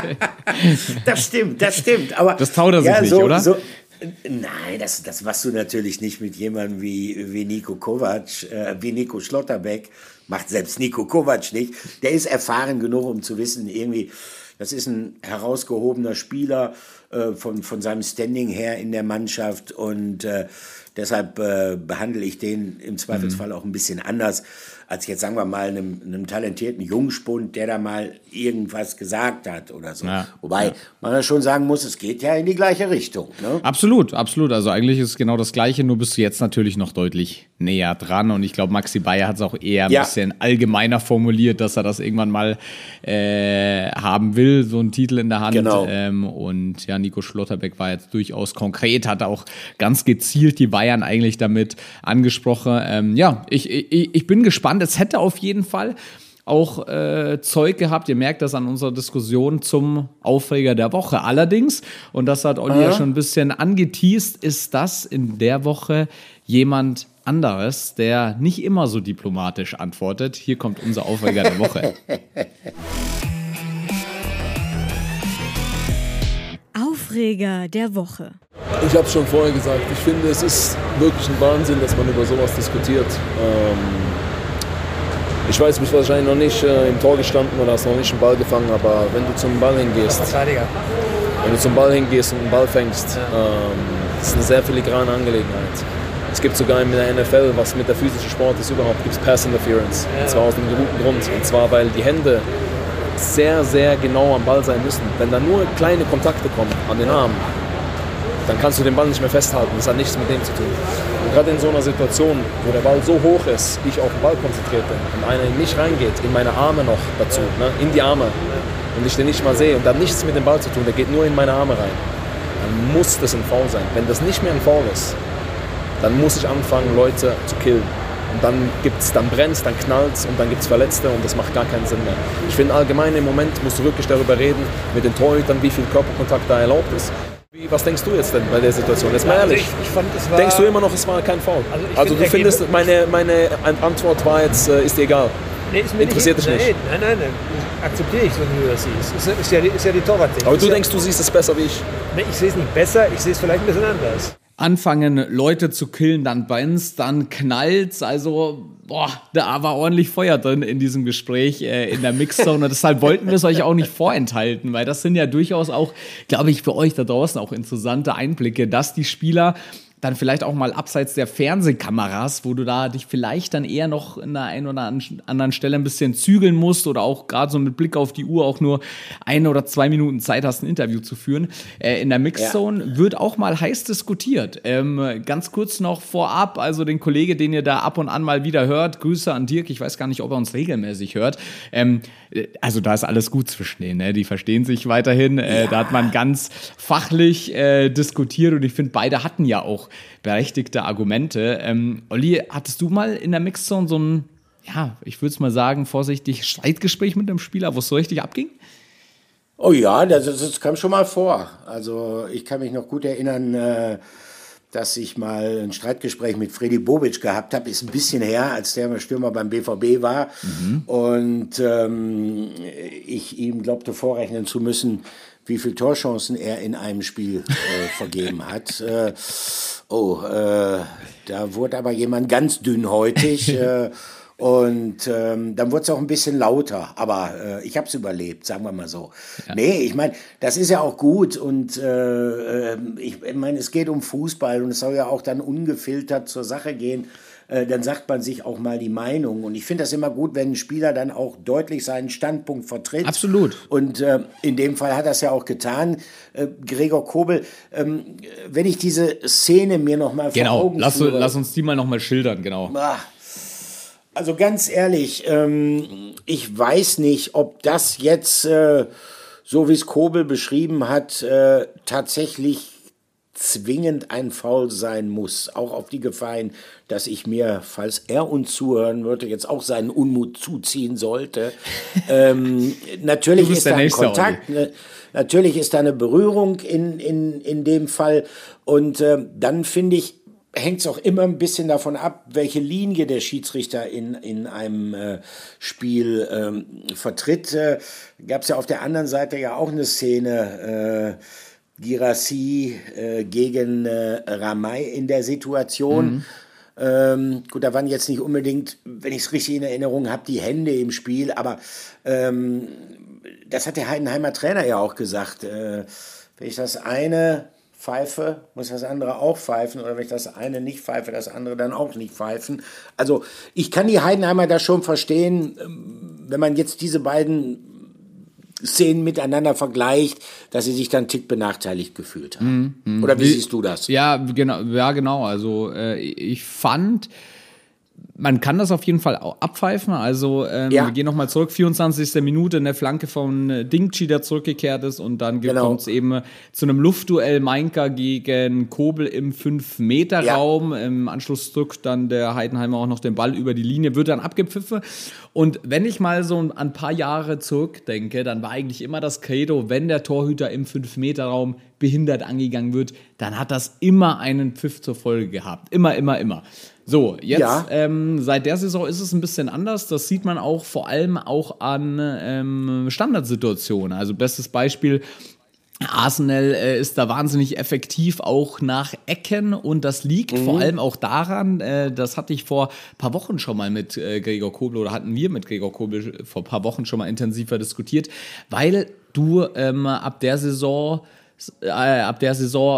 Das stimmt, das stimmt. Aber das traut er sich ja, nicht, so, oder? So, nein, das, das machst du natürlich nicht mit jemandem wie, wie Niko Kovac, äh, wie Nico Schlotterbeck. Macht selbst Niko Kovac nicht. Der ist erfahren genug, um zu wissen, irgendwie, das ist ein herausgehobener Spieler äh, von, von seinem Standing her in der Mannschaft, und äh, deshalb äh, behandle ich den im Zweifelsfall auch ein bisschen anders als jetzt, sagen wir mal, einem, einem talentierten Jungspund, der da mal irgendwas gesagt hat oder so. Ja, Wobei ja. man ja schon sagen muss, es geht ja in die gleiche Richtung. Ne? Absolut, absolut. Also eigentlich ist es genau das Gleiche, nur bist du jetzt natürlich noch deutlich näher dran. Und ich glaube, Maxi Bayer hat es auch eher ein ja. bisschen allgemeiner formuliert, dass er das irgendwann mal äh, haben will, so einen Titel in der Hand. Genau. Ähm, und ja, Nico Schlotterbeck war jetzt durchaus konkret, hat auch ganz gezielt die Bayern eigentlich damit angesprochen. Ähm, ja, ich, ich, ich bin gespannt. Es hätte auf jeden Fall auch äh, Zeug gehabt. Ihr merkt das an unserer Diskussion zum Aufreger der Woche. Allerdings, und das hat Olli ja schon ein bisschen angeteast, ist das in der Woche jemand anderes, der nicht immer so diplomatisch antwortet. Hier kommt unser Aufreger der Woche. Aufreger der Woche. Ich habe es schon vorher gesagt, ich finde, es ist wirklich ein Wahnsinn, dass man über sowas diskutiert. Ähm, ich weiß, du bist wahrscheinlich noch nicht äh, im Tor gestanden oder hast noch nicht einen Ball gefangen, aber wenn du zum Ball hingehst, Verteidiger. wenn du zum Ball hingehst und einen Ball fängst, ja. ähm, das ist eine sehr filigrane Angelegenheit. Es gibt sogar in der N F L, was mit der physischen Sport ist überhaupt, gibt es Pass Interference. Ja. Und zwar aus einem guten Grund. Und zwar, weil die Hände sehr, sehr genau am Ball sein müssen. Wenn da nur kleine Kontakte kommen an den Armen, dann kannst du den Ball nicht mehr festhalten. Das hat nichts mit dem zu tun. Und gerade in so einer Situation, wo der Ball so hoch ist, ich auf den Ball konzentriert bin und einer nicht reingeht, in meine Arme noch dazu, ne, in die Arme, und ich den nicht mal sehe und dann nichts mit dem Ball zu tun, der geht nur in meine Arme rein, dann muss das ein Foul sein. Wenn das nicht mehr ein Foul ist, dann muss ich anfangen, Leute zu killen. Und dann gibt's, dann brennt's, dann knallt's und dann gibt's Verletzte und das macht gar keinen Sinn mehr. Ich finde allgemein im Moment musst du wirklich darüber reden, mit den Torhütern, wie viel Körperkontakt da erlaubt ist. Wie, was denkst du jetzt denn bei der Situation? Jetzt mal ehrlich. Also ich, ich fand, es war denkst du immer noch, es war kein Foul? Also, also find, du findest, meine, meine Antwort war jetzt, äh, ist dir egal? Nee, ist mir interessiert dich nicht? Nein, nein, nein, akzeptiere ich, so wie du das siehst. Ist, ist, ja, ist ja die Torwartsicht. Aber du ist denkst, ja, du siehst es besser wie ich? Nee, ich sehe es nicht besser, ich sehe es vielleicht ein bisschen anders. Anfangen, Leute zu killen, dann brennt's, dann knallt's, also boah, da war ordentlich Feuer drin in diesem Gespräch äh, in der Mixzone und deshalb wollten wir es euch auch nicht vorenthalten, weil das sind ja durchaus auch, glaube ich, für euch da draußen auch interessante Einblicke, dass die Spieler dann vielleicht auch mal abseits der Fernsehkameras, wo du da dich vielleicht dann eher noch in der einen oder anderen Stelle ein bisschen zügeln musst oder auch gerade so mit Blick auf die Uhr auch nur eine oder zwei Minuten Zeit hast, ein Interview zu führen. Äh, in der Mixzone ja. wird auch mal heiß diskutiert. Ähm, ganz kurz noch vorab, also den Kollege, den ihr da ab und an mal wieder hört, Grüße an Dirk, ich weiß gar nicht, ob er uns regelmäßig hört. Ähm, also da ist alles gut zwischen denen, ne? Die verstehen sich weiterhin. Äh, ja. Da hat man ganz fachlich äh, diskutiert und ich finde, beide hatten ja auch berechtigte Argumente. Ähm, Olli, hattest du mal in der Mixzone so ein, ja, ich würde es mal sagen, vorsichtig Streitgespräch mit einem Spieler, wo es so richtig abging? Oh ja, das, das kam schon mal vor. Also ich kann mich noch gut erinnern, äh, dass ich mal ein Streitgespräch mit Fredi Bobic gehabt habe. Ist ein bisschen her, als der Stürmer beim B V B war. Mhm. Und ähm, ich ihm glaubte vorrechnen zu müssen, wie viele Torchancen er in einem Spiel äh, vergeben hat. Äh, oh, äh, da wurde aber jemand ganz dünnhäutig. äh, und ähm, dann wurde es auch ein bisschen lauter. Aber äh, ich habe es überlebt, sagen wir mal so. Ja. Nee, ich meine, das ist ja auch gut. Und äh, ich, ich meine, es geht um Fußball und es soll ja auch dann ungefiltert zur Sache gehen. Dann sagt man sich auch mal die Meinung. Und ich finde das immer gut, wenn ein Spieler dann auch deutlich seinen Standpunkt vertritt. Absolut. Und äh, in dem Fall hat er es ja auch getan. Äh, Gregor Kobel, ähm, wenn ich diese Szene mir noch mal genau. vor Augen lass, führe. Lass uns die mal noch mal schildern, genau. Also ganz ehrlich, ähm, ich weiß nicht, ob das jetzt, äh, so wie es Kobel beschrieben hat, äh, tatsächlich zwingend ein Foul sein muss, auch auf die Gefahr hin, dass ich mir, falls er uns zuhören würde, jetzt auch seinen Unmut zuziehen sollte. ähm, natürlich ist da ein Kontakt, ne, natürlich ist da eine Berührung in, in, in dem Fall und äh, dann finde ich, hängt es auch immer ein bisschen davon ab, welche Linie der Schiedsrichter in, in einem äh, Spiel ähm, vertritt. Äh, gab es ja auf der anderen Seite ja auch eine Szene, äh, Guirassy äh, gegen äh, Ramay in der Situation. Mhm. Ähm, gut, da waren jetzt nicht unbedingt, wenn ich es richtig in Erinnerung habe, die Hände im Spiel, aber ähm, das hat der Heidenheimer Trainer ja auch gesagt. Äh, wenn ich das eine pfeife, muss das andere auch pfeifen, oder wenn ich das eine nicht pfeife, das andere dann auch nicht pfeifen. Also ich kann die Heidenheimer da schon verstehen, wenn man jetzt diese beiden Szenen miteinander vergleicht, dass sie sich dann einen Tick benachteiligt gefühlt haben. Mm, mm. Oder wie, wie siehst du das? Ja, genau, ja, genau. Also äh, ich fand, man kann das auf jeden Fall auch abpfeifen. Also ähm, ja. wir gehen nochmal zurück, vierundzwanzigste Minute, eine Flanke von Dingchi, der zurückgekehrt ist und dann genau. kommt es eben zu einem Luftduell Mainka gegen Kobel im fünf Meter Raum. Ja. Im Anschluss drückt dann der Heidenheimer auch noch den Ball über die Linie, wird dann abgepfiffen. Und wenn ich mal so ein, ein paar Jahre zurückdenke, dann war eigentlich immer das Credo, wenn der Torhüter im fünf Meter Raum behindert angegangen wird, dann hat das immer einen Pfiff zur Folge gehabt. Immer, immer, immer. So, jetzt ja. ähm, seit der Saison ist es ein bisschen anders. Das sieht man auch vor allem auch an ähm, Standardsituationen. Also bestes Beispiel, Arsenal äh, ist da wahnsinnig effektiv auch nach Ecken und das liegt mhm. vor allem auch daran, äh, das hatte ich vor ein paar Wochen schon mal mit äh, Gregor Kobel oder hatten wir mit Gregor Kobel vor ein paar Wochen schon mal intensiver diskutiert, weil du ähm, ab der Saison, äh, ab der Saison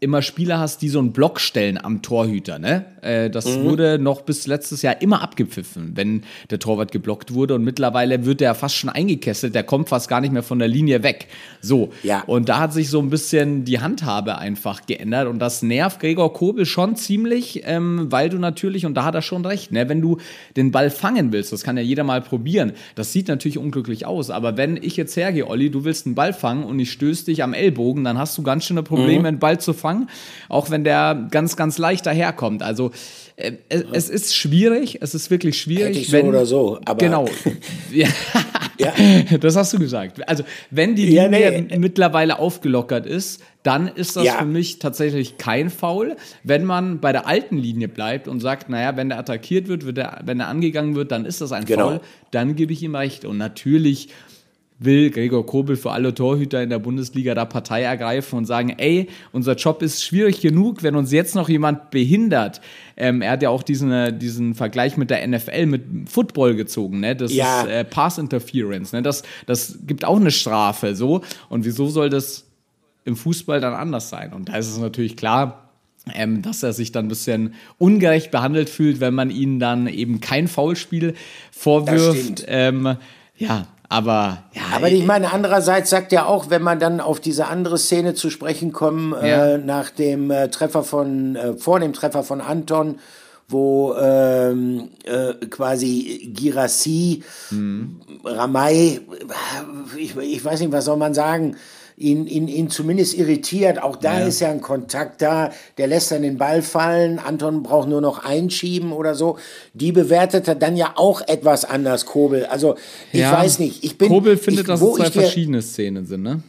immer Spieler hast, die so einen Block stellen am Torhüter, ne? Äh, das Mhm. wurde noch bis letztes Jahr immer abgepfiffen, wenn der Torwart geblockt wurde und mittlerweile wird der fast schon eingekesselt, der kommt fast gar nicht mehr von der Linie weg. So, Ja. und da hat sich so ein bisschen die Handhabe einfach geändert und das nervt Gregor Kobel schon ziemlich, ähm, weil du natürlich, und da hat er schon recht, ne? Wenn du den Ball fangen willst, das kann ja jeder mal probieren, das sieht natürlich unglücklich aus, aber wenn ich jetzt hergehe, Olli, du willst einen Ball fangen und ich stöße dich am Ellbogen, dann hast du ganz schöne Probleme, Mhm. einen Ball zu fangen, auch wenn der ganz, ganz leicht daherkommt. Also äh, es, es ist schwierig, es ist wirklich schwierig. Hätte ich so wenn, oder so, aber- Genau. Ja. Ja. Das hast du gesagt. Also wenn die Ja, Linie nee. mittlerweile aufgelockert ist, dann ist das Ja. für mich tatsächlich kein Foul. Wenn man bei der alten Linie bleibt und sagt, naja, wenn der attackiert wird, wird der, wenn er angegangen wird, dann ist das ein Genau. Foul, dann gebe ich ihm recht. Und natürlich will Gregor Kobel für alle Torhüter in der Bundesliga da Partei ergreifen und sagen, ey, unser Job ist schwierig genug, wenn uns jetzt noch jemand behindert. Ähm, er hat ja auch diesen, diesen Vergleich mit der N F L, mit Football gezogen, ne? Das Ja. ist äh, Pass Interference, ne? Das, das gibt auch eine Strafe, so. Und wieso soll das im Fußball dann anders sein? Und da ist es natürlich klar, ähm, dass er sich dann ein bisschen ungerecht behandelt fühlt, wenn man ihnen dann eben kein Foulspiel vorwirft. stimmt. Ähm, ja, aber ja, Aber ich meine, andererseits sagt er auch, wenn man dann auf diese andere Szene zu sprechen kommen, Ja. äh, nach dem äh, Treffer von, äh, vor dem Treffer von Anton, wo ähm, äh, quasi Girassi, Mhm. Ramay, ich, ich weiß nicht, was soll man sagen, ihn, ihn, ihn zumindest irritiert. Auch da Ja. ist ja ein Kontakt da, der lässt dann den Ball fallen, Anton braucht nur noch einschieben oder so. Die bewertet er dann ja auch etwas anders, Kobel. Also ich ja, weiß nicht. Ich bin, Kobel findet, ich, dass wo es zwei ich dir- verschiedene Szenen sind, ne?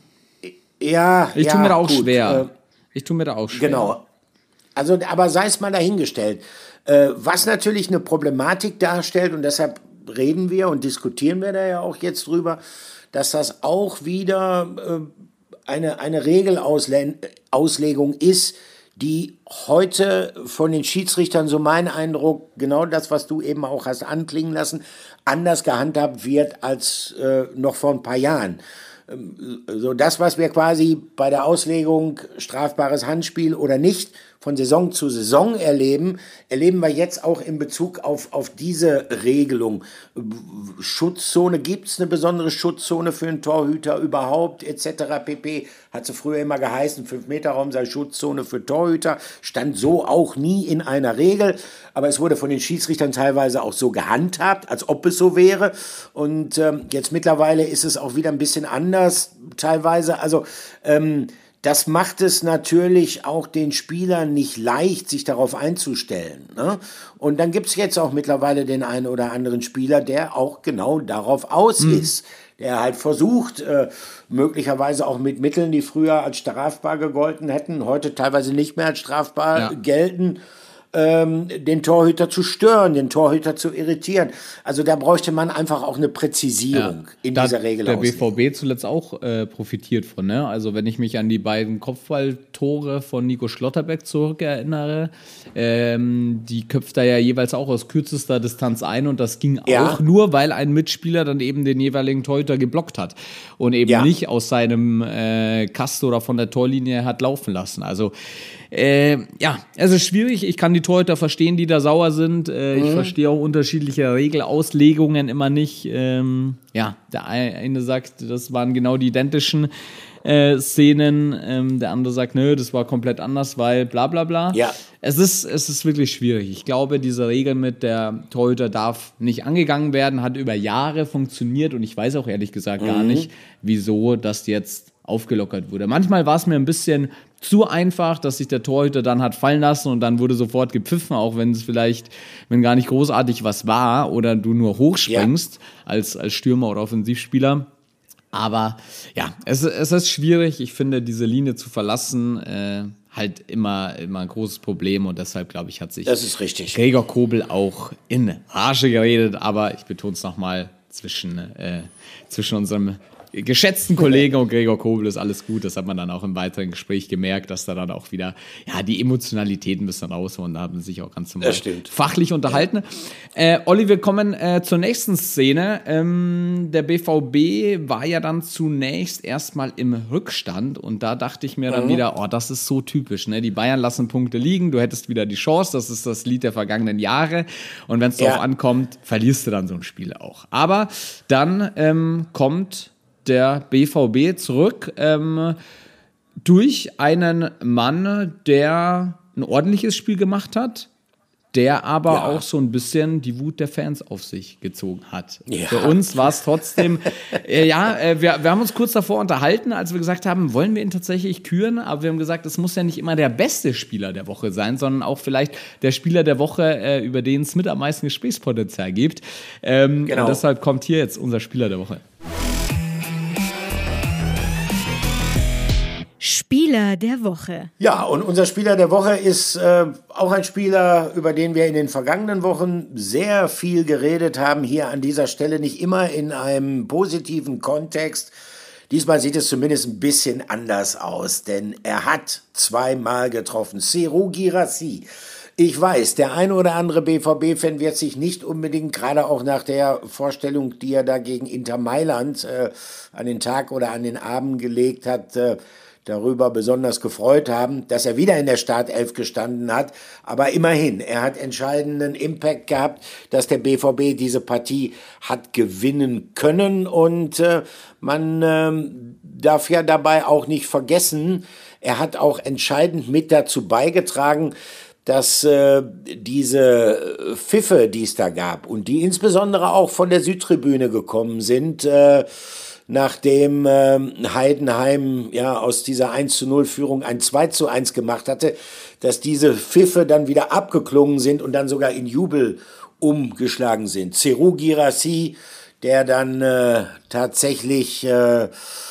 Ja, Ich ja, tue mir da auch gut, schwer. äh, Ich tue mir da auch schwer. Genau. Also, aber sei es mal dahingestellt. Äh, was natürlich eine Problematik darstellt, und deshalb reden wir und diskutieren wir da ja auch jetzt drüber, dass das auch wieder äh, eine, eine Regelauslegung ist, die heute von den Schiedsrichtern, so mein Eindruck, genau das, was du eben auch hast anklingen lassen, anders gehandhabt wird als äh, noch vor ein paar Jahren. So das, was wir quasi bei der Auslegung strafbares Handspiel oder nicht von Saison zu Saison erleben, erleben wir jetzt auch in Bezug auf, auf diese Regelung. Schutzzone, gibt es eine besondere Schutzzone für einen Torhüter überhaupt, et cetera pp. Hat sie früher immer geheißen, fünf Meter Raum sei Schutzzone für Torhüter, stand so auch nie in einer Regel, aber es wurde von den Schiedsrichtern teilweise auch so gehandhabt, als ob es so wäre. Und ähm, jetzt mittlerweile ist es auch wieder ein bisschen anders teilweise. Also ähm, das macht es natürlich auch den Spielern nicht leicht, sich darauf einzustellen. Ne? Und dann gibt es jetzt auch mittlerweile den einen oder anderen Spieler, der auch genau darauf aus Mhm. ist. Der halt versucht, äh, möglicherweise auch mit Mitteln, die früher als strafbar gegolten hätten, heute teilweise nicht mehr als strafbar Ja. gelten, ähm, den Torhüter zu stören, den Torhüter zu irritieren. Also da bräuchte man einfach auch eine Präzisierung in Da dieser hat Regel. der B V B zuletzt auch äh, profitiert von, ne? Also wenn ich mich an die beiden Kopfballtore von Nico Schlotterbeck zurückerinnere, ähm, die köpft er ja jeweils auch aus kürzester Distanz ein und das ging Ja. auch nur, weil ein Mitspieler dann eben den jeweiligen Torhüter geblockt hat und eben Ja. nicht aus seinem äh, Kasten oder von der Torlinie hat laufen lassen. Also äh, ja, es ist schwierig. Ich kann die Torhüter verstehen, die da sauer sind. Äh, Mhm. Ich verstehe auch unterschiedliche Regelauslegungen immer nicht. Ähm, ja, der eine sagt, das waren genau die identischen äh, Szenen. Ähm, der andere sagt, nö, das war komplett anders, weil bla bla bla. Ja. Es ist, es ist wirklich schwierig. Ich glaube, diese Regel mit der Torhüter darf nicht angegangen werden, hat über Jahre funktioniert und ich weiß auch ehrlich gesagt gar Mhm. nicht, wieso das jetzt aufgelockert wurde. Manchmal war es mir ein bisschen zu einfach, dass sich der Torhüter dann hat fallen lassen und dann wurde sofort gepfiffen, auch wenn es vielleicht, wenn gar nicht großartig was war oder du nur hochspringst als, als Stürmer oder Offensivspieler. Aber ja, es, es ist schwierig. Ich finde, diese Linie zu verlassen, äh, halt immer, immer ein großes Problem und deshalb, glaube ich, hat sich Das ist richtig. Gregor Kobel auch in Rage geredet, aber ich betone es nochmal zwischen, äh, zwischen unserem geschätzten Kollegen und Gregor Kobel ist alles gut. Das hat man dann auch im weiteren Gespräch gemerkt, dass da dann auch wieder, ja, die Emotionalität ein bisschen raus war und da haben sie sich auch ganz normal fachlich unterhalten. Äh, Olli, wir kommen äh, zur nächsten Szene. Ähm, der B V B war ja dann zunächst erstmal im Rückstand und da dachte ich mir dann mhm. wieder, oh, das ist so typisch, ne? Die Bayern lassen Punkte liegen, du hättest wieder die Chance, das ist das Lied der vergangenen Jahre und wenn es darauf ja. ankommt, verlierst du dann so ein Spiel auch. Aber dann ähm, kommt der B V B zurück ähm, durch einen Mann, der ein ordentliches Spiel gemacht hat, der aber ja. auch so ein bisschen die Wut der Fans auf sich gezogen hat. Ja. Für uns war es trotzdem, äh, ja, äh, wir, wir haben uns kurz davor unterhalten, als wir gesagt haben, wollen wir ihn tatsächlich küren, aber wir haben gesagt, es muss ja nicht immer der beste Spieler der Woche sein, sondern auch vielleicht der Spieler der Woche, äh, über den es mit am meisten Gesprächspotenzial gibt. Ähm, genau. Und deshalb kommt hier jetzt unser Spieler der Woche. Spieler der Woche. Ja, und unser Spieler der Woche ist äh, auch ein Spieler, über den wir in den vergangenen Wochen sehr viel geredet haben. Hier an dieser Stelle nicht immer in einem positiven Kontext. Diesmal sieht es zumindest ein bisschen anders aus, denn er hat zweimal getroffen. Serhou Guirassy. Ich weiß, der eine oder andere B V B-Fan wird sich nicht unbedingt, gerade auch nach der Vorstellung, die er da gegen Inter Mailand äh, an den Tag oder an den Abend gelegt hat, äh, darüber besonders gefreut haben, dass er wieder in der Startelf gestanden hat. Aber immerhin, er hat entscheidenden Impact gehabt, dass der B V B diese Partie hat gewinnen können. Und äh, man äh, darf ja dabei auch nicht vergessen, er hat auch entscheidend mit dazu beigetragen, dass äh, diese Pfiffe, die es da gab und die insbesondere auch von der Südtribüne gekommen sind, äh, nachdem äh, Heidenheim ja aus dieser eins zu null Führung ein zwei zu eins gemacht hatte, dass diese Pfiffe dann wieder abgeklungen sind und dann sogar in Jubel umgeschlagen sind. Serhou Guirassy, der dann äh, tatsächlich äh,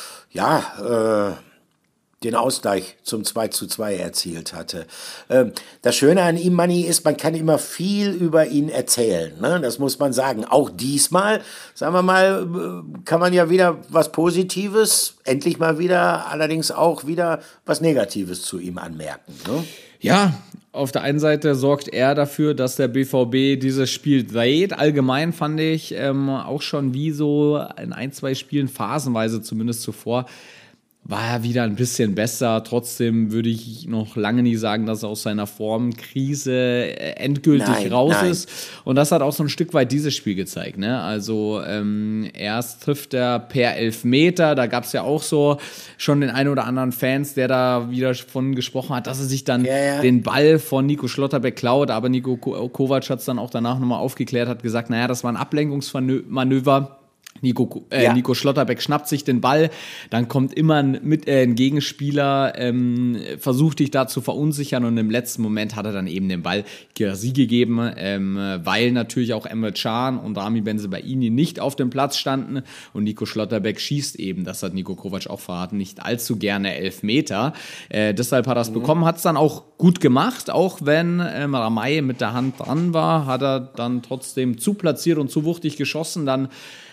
ja äh, den Ausgleich zum zwei zu zwei erzielt hatte. Ähm, das Schöne an ihm, Manni, ist, man kann immer viel über ihn erzählen. Ne? Das muss man sagen. Auch diesmal, sagen wir mal, kann man ja wieder was Positives, endlich mal wieder, allerdings auch wieder was Negatives zu ihm anmerken. Ne? Ja, auf der einen Seite sorgt er dafür, dass der B V B dieses Spiel dreht. Allgemein fand ich ähm, auch schon wie so in ein, zwei Spielen phasenweise zumindest zuvor, war er wieder ein bisschen besser. Trotzdem würde ich noch lange nie sagen, dass er aus seiner Formkrise endgültig nein, raus nein. ist. Und das hat auch so ein Stück weit dieses Spiel gezeigt. Ne? Also ähm, erst trifft er per Elfmeter. Da gab es ja auch so schon den einen oder anderen Fans, der da wieder von gesprochen hat, dass er sich dann ja, ja. den Ball von Nico Schlotterbeck klaut. Aber Nico Kovac hat es dann auch danach nochmal aufgeklärt, hat gesagt, naja, das war ein Ablenkungsmanöver. Nico, äh, ja. Nico Schlotterbeck schnappt sich den Ball, dann kommt immer ein, mit, äh, ein Gegenspieler, ähm, versucht dich da zu verunsichern und im letzten Moment hat er dann eben den Ball Guirassy gegeben, ähm, weil natürlich auch Emre Can und Rami Bensebaini nicht auf dem Platz standen und Nico Schlotterbeck schießt eben, das hat Nico Kovac auch verraten, nicht allzu gerne Elfmeter. Äh, deshalb hat er es mhm. bekommen, hat es dann auch gut gemacht, auch wenn ähm, Ramay mit der Hand dran war, hat er dann trotzdem zu platziert und zu wuchtig geschossen, dann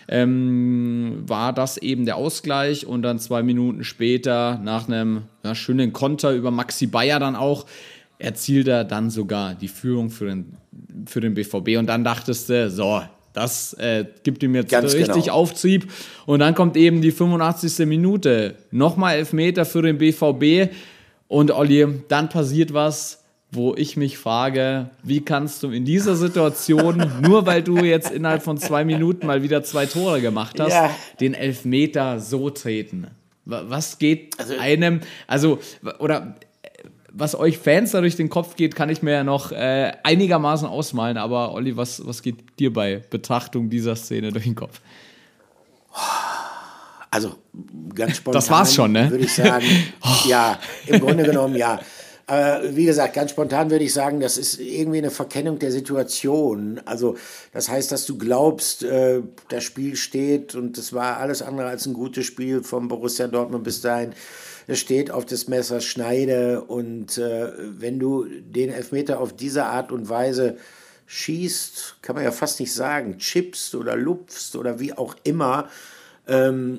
Ähm, war das eben der Ausgleich und dann zwei Minuten später nach einem ja, schönen Konter über Maxi Bayer dann auch erzielt er dann sogar die Führung für den, für den B V B und dann dachtest du, so, das äh, gibt ihm jetzt Ganz richtig genau. Auftrieb und dann kommt eben die fünfundachtzigste Minute, nochmal Elfmeter für den B V B und Olli, dann passiert was, wo ich mich frage, wie kannst du in dieser Situation, nur weil du jetzt innerhalb von zwei Minuten mal wieder zwei Tore gemacht hast, ja. den Elfmeter so treten? Was geht also, einem, also, oder was euch Fans da durch den Kopf geht, kann ich mir ja noch äh, einigermaßen ausmalen, aber Olli, was, was geht dir bei Betrachtung dieser Szene durch den Kopf? Also, ganz spontan das war's schon, ne? würde ich sagen, ja, im Grunde genommen ja. Äh, wie gesagt, ganz spontan würde ich sagen, das ist irgendwie eine Verkennung der Situation. Also das heißt, dass du glaubst, äh, das Spiel steht und es war alles andere als ein gutes Spiel vom Borussia Dortmund bis dahin. Es steht auf des Messers Schneide und äh, wenn du den Elfmeter auf diese Art und Weise schießt, kann man ja fast nicht sagen, chippst oder lupfst oder wie auch immer, ähm,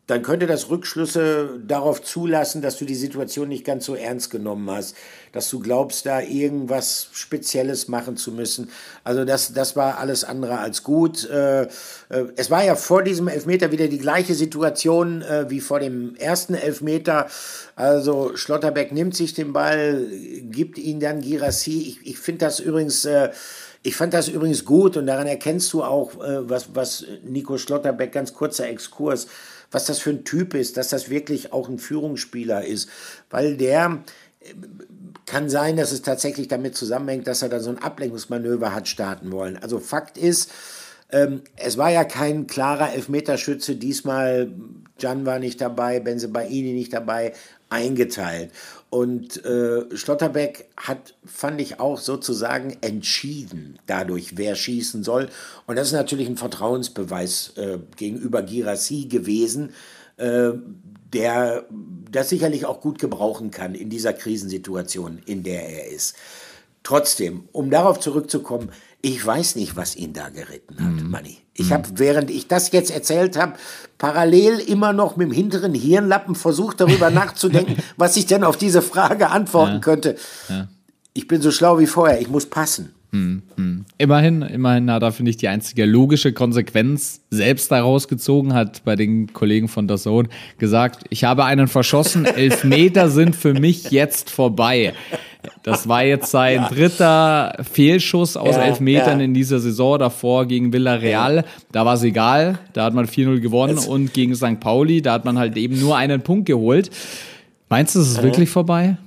dann könnte das Rückschlüsse darauf zulassen, dass du die Situation nicht ganz so ernst genommen hast, dass du glaubst, da irgendwas Spezielles machen zu müssen. Also das, das war alles andere als gut. Äh, äh, es war ja vor diesem Elfmeter wieder die gleiche Situation äh, wie vor dem ersten Elfmeter. Also Schlotterbeck nimmt sich den Ball, gibt ihn dann Guirassy. Ich, ich finde das übrigens... Äh, Ich fand das übrigens gut und daran erkennst du auch, äh, was, was Nico Schlotterbeck, ganz kurzer Exkurs, was das für ein Typ ist, dass das wirklich auch ein Führungsspieler ist, weil der, äh, kann sein, dass es tatsächlich damit zusammenhängt, dass er da so ein Ablenkungsmanöver hat starten wollen. Also Fakt ist, ähm, es war ja kein klarer Elfmeterschütze, diesmal Can war nicht dabei, Bensebaini nicht dabei, eingeteilt. Und äh, Schlotterbeck hat, fand ich auch sozusagen entschieden dadurch, wer schießen soll. Und das ist natürlich ein Vertrauensbeweis äh, gegenüber Guirassy gewesen, äh, der das sicherlich auch gut gebrauchen kann in dieser Krisensituation, in der er ist. Trotzdem, um darauf zurückzukommen, ich weiß nicht, was ihn da geritten hat, mhm. Manni. Ich habe, während ich das jetzt erzählt habe, parallel immer noch mit dem hinteren Hirnlappen versucht, darüber nachzudenken, was ich denn auf diese Frage antworten ja. könnte. Ja. Ich bin so schlau wie vorher, ich muss passen. Hm, hm. Immerhin, immerhin hat er, finde ich, die einzige logische Konsequenz selbst daraus gezogen, hat bei den Kollegen von D A Z N gesagt, ich habe einen verschossen, Elfmeter sind für mich jetzt vorbei. Das war jetzt sein ja. dritter Fehlschuss aus ja, Elfmetern ja. in dieser Saison, davor gegen Villarreal. Ja. Da war es egal, da hat man vier null gewonnen das und gegen Sankt Pauli, da hat man halt eben nur einen Punkt geholt. Meinst du, es ist ja. wirklich vorbei?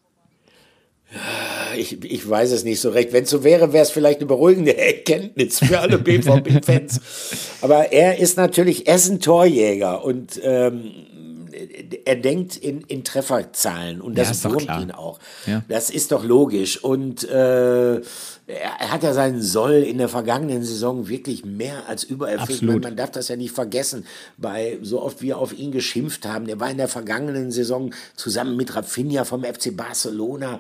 Ich, ich weiß es nicht so recht. Wenn es so wäre, wäre es vielleicht eine beruhigende Erkenntnis für alle B V B-Fans. Aber er ist natürlich, er ist ein Torjäger und ähm, er denkt in, in Trefferzahlen und das ja, wurmt ihn auch. Ja. Das ist doch logisch. Und äh, er hat ja seinen Soll in der vergangenen Saison wirklich mehr als übererfüllt. Man, man darf das ja nicht vergessen, bei so oft wir auf ihn geschimpft haben. Der war in der vergangenen Saison zusammen mit Rafinha vom F C Barcelona.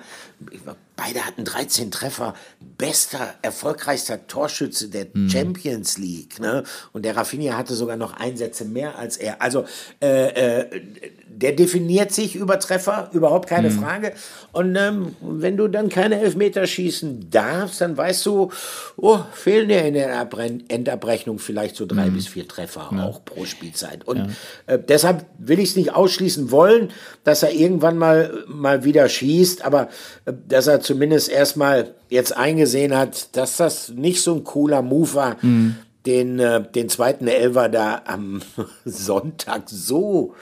Beide hatten dreizehn Treffer. Bester, erfolgreichster Torschütze der mhm. Champions League. Ne? Und der Rafinha hatte sogar noch Einsätze mehr als er. Also äh, äh, der definiert sich über Treffer, überhaupt keine mhm. Frage. Und ähm, wenn du dann keine Elfmeter schießen darfst, dann weißt du, oh, fehlen dir in der Abre- Endabrechnung vielleicht so drei mhm. bis vier Treffer ja. auch pro Spielzeit. Und ja. äh, deshalb will ich es nicht ausschließen wollen, dass er irgendwann mal, mal wieder schießt, aber äh, dass er zumindest erstmal jetzt eingesehen hat, dass das nicht so ein cooler Move war, mhm. den, äh, den zweiten Elfer da am Sonntag so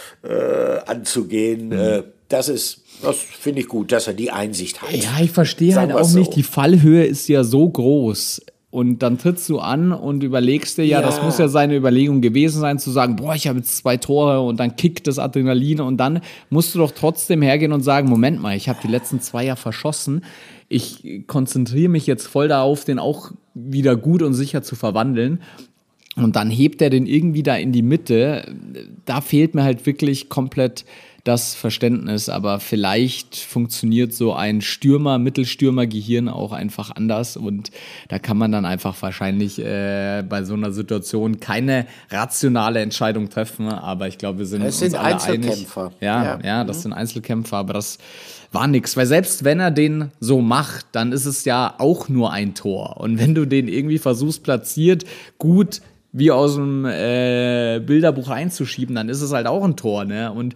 äh, anzugehen. Mhm. Äh, das ist, das finde ich gut, dass er die Einsicht hat. Ja, ich verstehe halt auch so. nicht, die Fallhöhe ist ja so groß. Und dann trittst du an und überlegst dir, ja, ja, das muss ja seine Überlegung gewesen sein, zu sagen, boah, ich habe jetzt zwei Tore und dann kickt das Adrenalin und dann musst du doch trotzdem hergehen und sagen, Moment mal, ich habe die letzten zwei ja verschossen. Ich konzentriere mich jetzt voll darauf, den auch wieder gut und sicher zu verwandeln. Und dann hebt er den irgendwie da in die Mitte. Da fehlt mir halt wirklich komplett das Verständnis, aber vielleicht funktioniert so ein Stürmer, Mittelstürmer-Gehirn auch einfach anders und da kann man dann einfach wahrscheinlich äh, bei so einer Situation keine rationale Entscheidung treffen, aber ich glaube, wir sind das uns sind alle Einzelkämpfer. einig. Ja, ja, ja, das mhm. sind Einzelkämpfer, aber das war nix, weil selbst wenn er den so macht, dann ist es ja auch nur ein Tor und wenn du den irgendwie versuchst platziert, gut wie aus dem äh, Bilderbuch einzuschieben, dann ist es halt auch ein Tor, ne? Und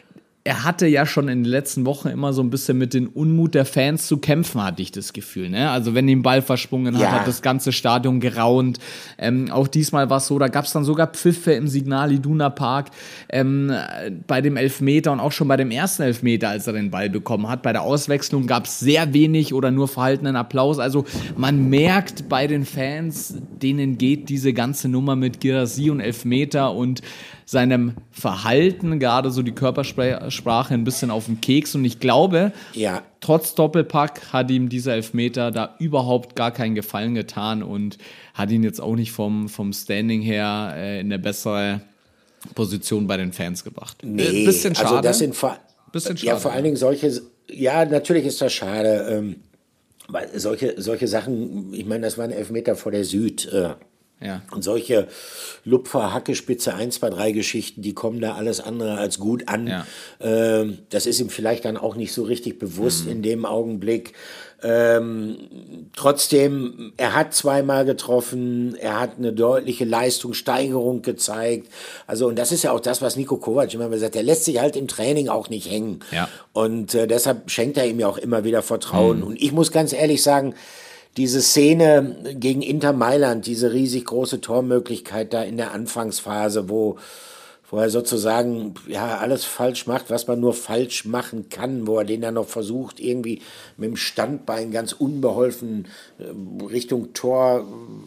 er hatte ja schon in den letzten Wochen immer so ein bisschen mit dem Unmut der Fans zu kämpfen, hatte ich das Gefühl. Ne? Also wenn den Ball versprungen hat, ja. hat das ganze Stadion geraunt. Ähm, auch diesmal war es so, da gab es dann sogar Pfiffe im Signal Iduna Park ähm, bei dem Elfmeter und auch schon bei dem ersten Elfmeter, als er den Ball bekommen hat. Bei der Auswechslung gab es sehr wenig oder nur verhaltenen Applaus. Also man merkt bei den Fans, denen geht diese ganze Nummer mit Guirassy und Elfmeter und seinem Verhalten, gerade so die Körpersprache, ein bisschen auf den Keks. Und ich glaube, ja. trotz Doppelpack hat ihm dieser Elfmeter da überhaupt gar keinen Gefallen getan und hat ihn jetzt auch nicht vom, vom Standing her äh, in eine bessere Position bei den Fans gebracht. Nee, äh, bisschen schade. Also das sind vor, bisschen schade. Ja, vor allen Dingen solche, ja, natürlich ist das schade. Ähm, weil solche, solche Sachen, ich meine, das war ein Elfmeter vor der Süd. Äh, Ja. Und solche Lupfer, Hackespitze, eins, zwei, drei Geschichten, die kommen da alles andere als gut an. Ja. Ähm, das ist ihm vielleicht dann auch nicht so richtig bewusst mhm. in dem Augenblick. Ähm, trotzdem, er hat zweimal getroffen, er hat eine deutliche Leistungssteigerung gezeigt. Also, und das ist ja auch das, was Niko Kovac immer gesagt hat, der lässt sich halt im Training auch nicht hängen. Ja. Und äh, deshalb schenkt er ihm ja auch immer wieder Vertrauen. Mhm. Und ich muss ganz ehrlich sagen, diese Szene gegen Inter Mailand, diese riesig große Tormöglichkeit da in der Anfangsphase, wo, wo er sozusagen ja alles falsch macht, was man nur falsch machen kann, wo er den dann noch versucht, irgendwie mit dem Standbein ganz unbeholfen äh, Richtung Tor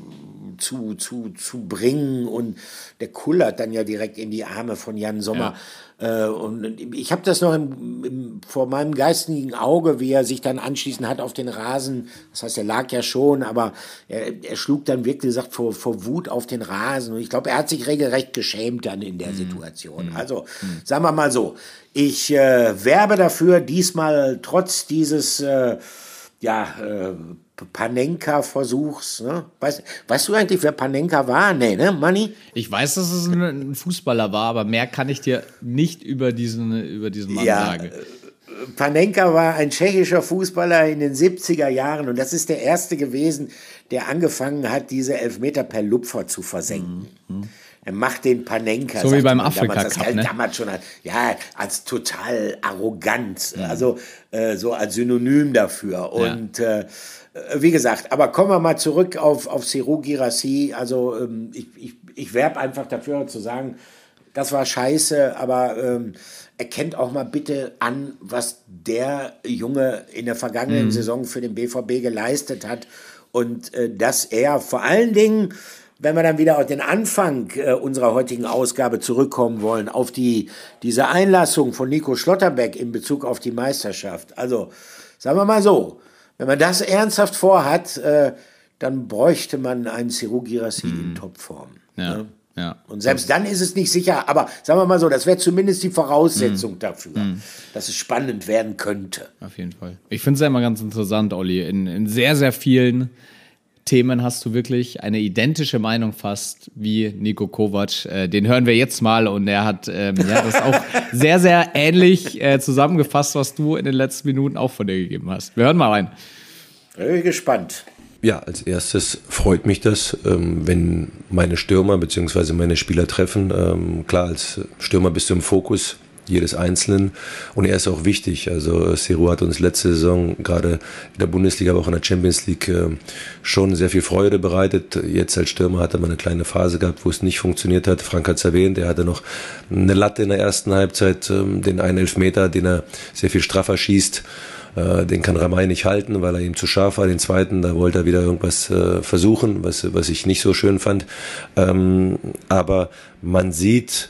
zu, zu, zu bringen, und der kullert dann ja direkt in die Arme von Jan Sommer. Ja. Äh, und ich habe das noch im, im, vor meinem geistigen Auge, wie er sich dann anschließend hat auf den Rasen, das heißt, er lag ja schon, aber er, er schlug dann wirklich, gesagt, vor, vor Wut auf den Rasen, und ich glaube, er hat sich regelrecht geschämt dann in der mhm. Situation. Also, mhm. sagen wir mal so, ich äh, werbe dafür, diesmal trotz dieses äh, ja, äh, Panenka-Versuchs, ne? Weißt, weißt du eigentlich, wer Panenka war? Nee, ne, Manni? Ich weiß, dass es ein Fußballer war, aber mehr kann ich dir nicht über diesen, über diesen Mann ja, sagen. Panenka war ein tschechischer Fußballer in den siebziger Jahren, und das ist der erste gewesen, der angefangen hat, diese Elfmeter per Lupfer zu versenken. Mhm. Er macht den Panenka. So wie beim Afrika-Cup, das ne? damals schon, ja, als total arrogant, mhm. also äh, so als Synonym dafür. Und ja. äh, wie gesagt, aber kommen wir mal zurück auf, auf Serhou Guirassy. Also ähm, ich, ich, ich werbe einfach dafür zu sagen, das war scheiße, aber ähm, erkennt auch mal bitte an, was der Junge in der vergangenen mhm. Saison für den B V B geleistet hat, und äh, dass er vor allen Dingen, wenn wir dann wieder auf den Anfang äh, unserer heutigen Ausgabe zurückkommen wollen, auf die, diese Einlassung von Nico Schlotterbeck in Bezug auf die Meisterschaft. Also, sagen wir mal so, wenn man das ernsthaft vorhat, äh, dann bräuchte man einen Serhou Guirassy mhm. in Topform. Ja, ne? ja. Und selbst dann ist es nicht sicher, aber sagen wir mal so, das wäre zumindest die Voraussetzung mhm. dafür, mhm. dass es spannend werden könnte. Auf jeden Fall. Ich finde es ja immer ganz interessant, Olli, in, in sehr, sehr vielen Themen hast du wirklich eine identische Meinung fast wie Niko Kovac. Äh, den hören wir jetzt mal, und er hat ähm, ja, das auch sehr, sehr ähnlich äh, zusammengefasst, was du in den letzten Minuten auch von dir gegeben hast. Wir hören mal rein. Ich bin gespannt. Ja, als erstes freut mich das, ähm, wenn meine Stürmer bzw. meine Spieler treffen. Ähm, klar, als Stürmer bist du im Fokus jedes Einzelnen, und er ist auch wichtig. Also Serhou hat uns letzte Saison gerade in der Bundesliga, aber auch in der Champions League äh, schon sehr viel Freude bereitet. Jetzt als Stürmer hat er mal eine kleine Phase gehabt, wo es nicht funktioniert hat. Frank hat es erwähnt, er hatte noch eine Latte in der ersten Halbzeit, ähm, den einen Elfmeter, den er sehr viel straffer schießt. Äh, den kann Ramay nicht halten, weil er ihm zu scharf war. Den zweiten, da wollte er wieder irgendwas äh, versuchen, was, was ich nicht so schön fand. Ähm, aber man sieht,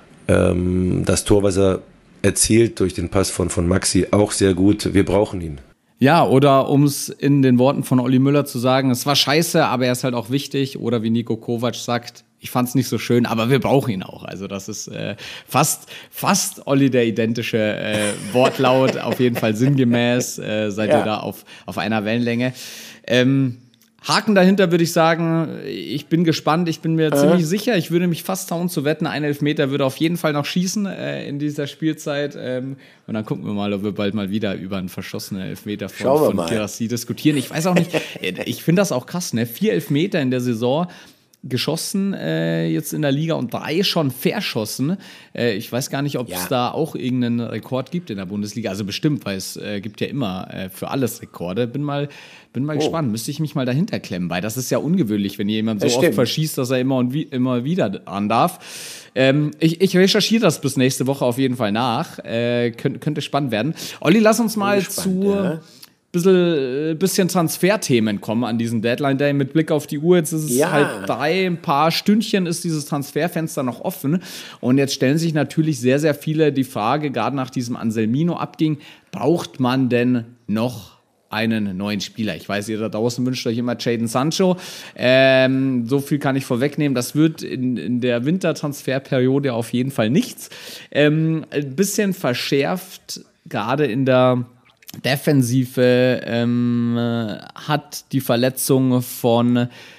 das Tor, was er erzielt durch den Pass von, von Maxi, auch sehr gut. Wir brauchen ihn. Ja, oder um es in den Worten von Olli Müller zu sagen, es war scheiße, aber er ist halt auch wichtig. Oder wie Niko Kovac sagt, ich fand es nicht so schön, aber wir brauchen ihn auch. Also das ist äh, fast, fast Olli der identische äh, Wortlaut, auf jeden Fall sinngemäß. Äh, seid ja. ihr da auf, auf einer Wellenlänge. Ähm, Haken dahinter würde ich sagen, ich bin gespannt, ich bin mir äh. ziemlich sicher, ich würde mich fast trauen zu wetten, ein Elfmeter würde auf jeden Fall noch schießen äh, in dieser Spielzeit. Ähm, und dann gucken wir mal, ob wir bald mal wieder über einen verschossenen Elfmeter von, von Guirassy diskutieren. Ich weiß auch nicht, ich finde das auch krass, ne? Vier Elfmeter in der Saison geschossen äh, jetzt in der Liga und drei schon verschossen. Äh, ich weiß gar nicht, ob es ja. da auch irgendeinen Rekord gibt in der Bundesliga. Also bestimmt, weil es äh, gibt ja immer äh, für alles Rekorde. Bin mal, bin mal oh. gespannt. Müsste ich mich mal dahinter klemmen, weil das ist ja ungewöhnlich, wenn jemand so das oft stimmt. verschießt, dass er immer und wie, immer wieder an darf. Ähm, ich, ich recherchiere das bis nächste Woche auf jeden Fall nach. Äh, könnte, könnte spannend werden. Olli, lass uns mal gespannt, zu... Ja. Bisschen, bisschen Transferthemen kommen an diesem Deadline Day mit Blick auf die Uhr. Jetzt ist es ja. halb drei, ein paar Stündchen ist dieses Transferfenster noch offen. Und jetzt stellen sich natürlich sehr, sehr viele die Frage, gerade nach diesem Anselmino-Abging, braucht man denn noch einen neuen Spieler? Ich weiß, ihr da draußen wünscht euch immer Jadon Sancho. Ähm, so viel kann ich vorwegnehmen. Das wird in, in der Wintertransferperiode auf jeden Fall nichts. Ähm, ein bisschen verschärft, gerade in der Defensive ähm, hat die Verletzung von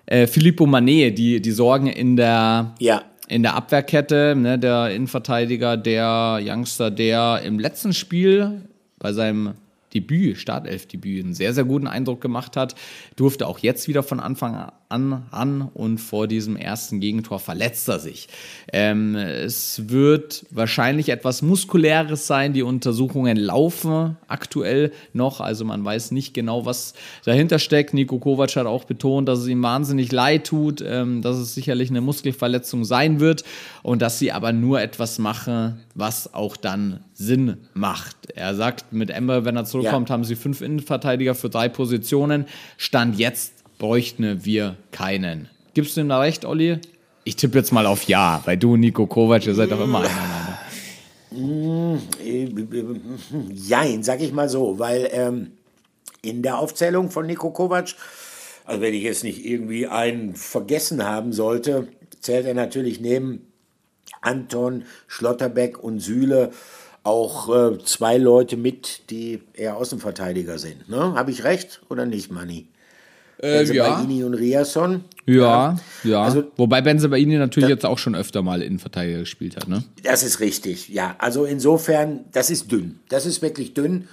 äh, Filippo Mané, die, die Sorgen in der, ja. in der Abwehrkette, ne, der Innenverteidiger, der Youngster, der im letzten Spiel bei seinem Debüt, Startelf-Debüt, einen sehr, sehr guten Eindruck gemacht hat, durfte auch jetzt wieder von Anfang an an und vor diesem ersten Gegentor verletzt er sich. Ähm, es wird wahrscheinlich etwas Muskuläres sein, die Untersuchungen laufen aktuell noch, also man weiß nicht genau, was dahinter steckt. Niko Kovac hat auch betont, dass es ihm wahnsinnig leid tut, ähm, dass es sicherlich eine Muskelverletzung sein wird und dass sie aber nur etwas machen, was auch dann Sinn macht. Er sagt, mit Emre, wenn er zurückkommt, ja. haben sie fünf Innenverteidiger für drei Positionen. Stand jetzt bräuchten wir keinen. Gibst du ihm da recht, Olli? Ich tippe jetzt mal auf Ja, weil du, Niko Kovac, ihr seid doch immer einer. Jein, sag ich mal so, weil ähm, in der Aufzählung von Niko Kovac, also wenn ich jetzt nicht irgendwie einen vergessen haben sollte, zählt er natürlich neben Anton, Schlotterbeck und Süle auch äh, zwei Leute mit, die eher Außenverteidiger sind. Ne? Habe ich recht oder nicht, Manni? Äh, Bensebaini ja. und Riasson. Ja, ja. ja. Also, wobei Bensebaini natürlich da, jetzt auch schon öfter mal Innenverteidiger gespielt hat, ne? Das ist richtig, ja. Also insofern, das ist dünn. Das ist wirklich dünn.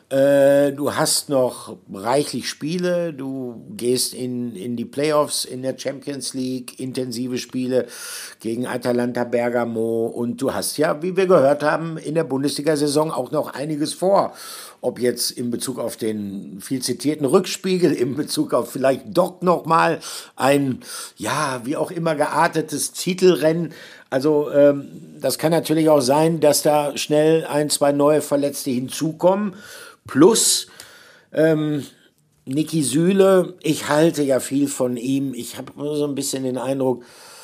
Äh, du hast noch reichlich Spiele. Du gehst in, in die Playoffs in der Champions League, intensive Spiele gegen Atalanta Bergamo. Und du hast ja, wie wir gehört haben, in der Bundesliga-Saison auch noch einiges vor. Ob jetzt in Bezug auf den viel zitierten Rückspiegel, in Bezug auf vielleicht doch nochmal ein, ja, wie auch immer geartetes Titelrennen. Also ähm, das kann natürlich auch sein, dass da schnell ein, zwei neue Verletzte hinzukommen. Plus ähm, Niki Süle, ich halte ja viel von ihm. Ich habe so ein bisschen den Eindruck,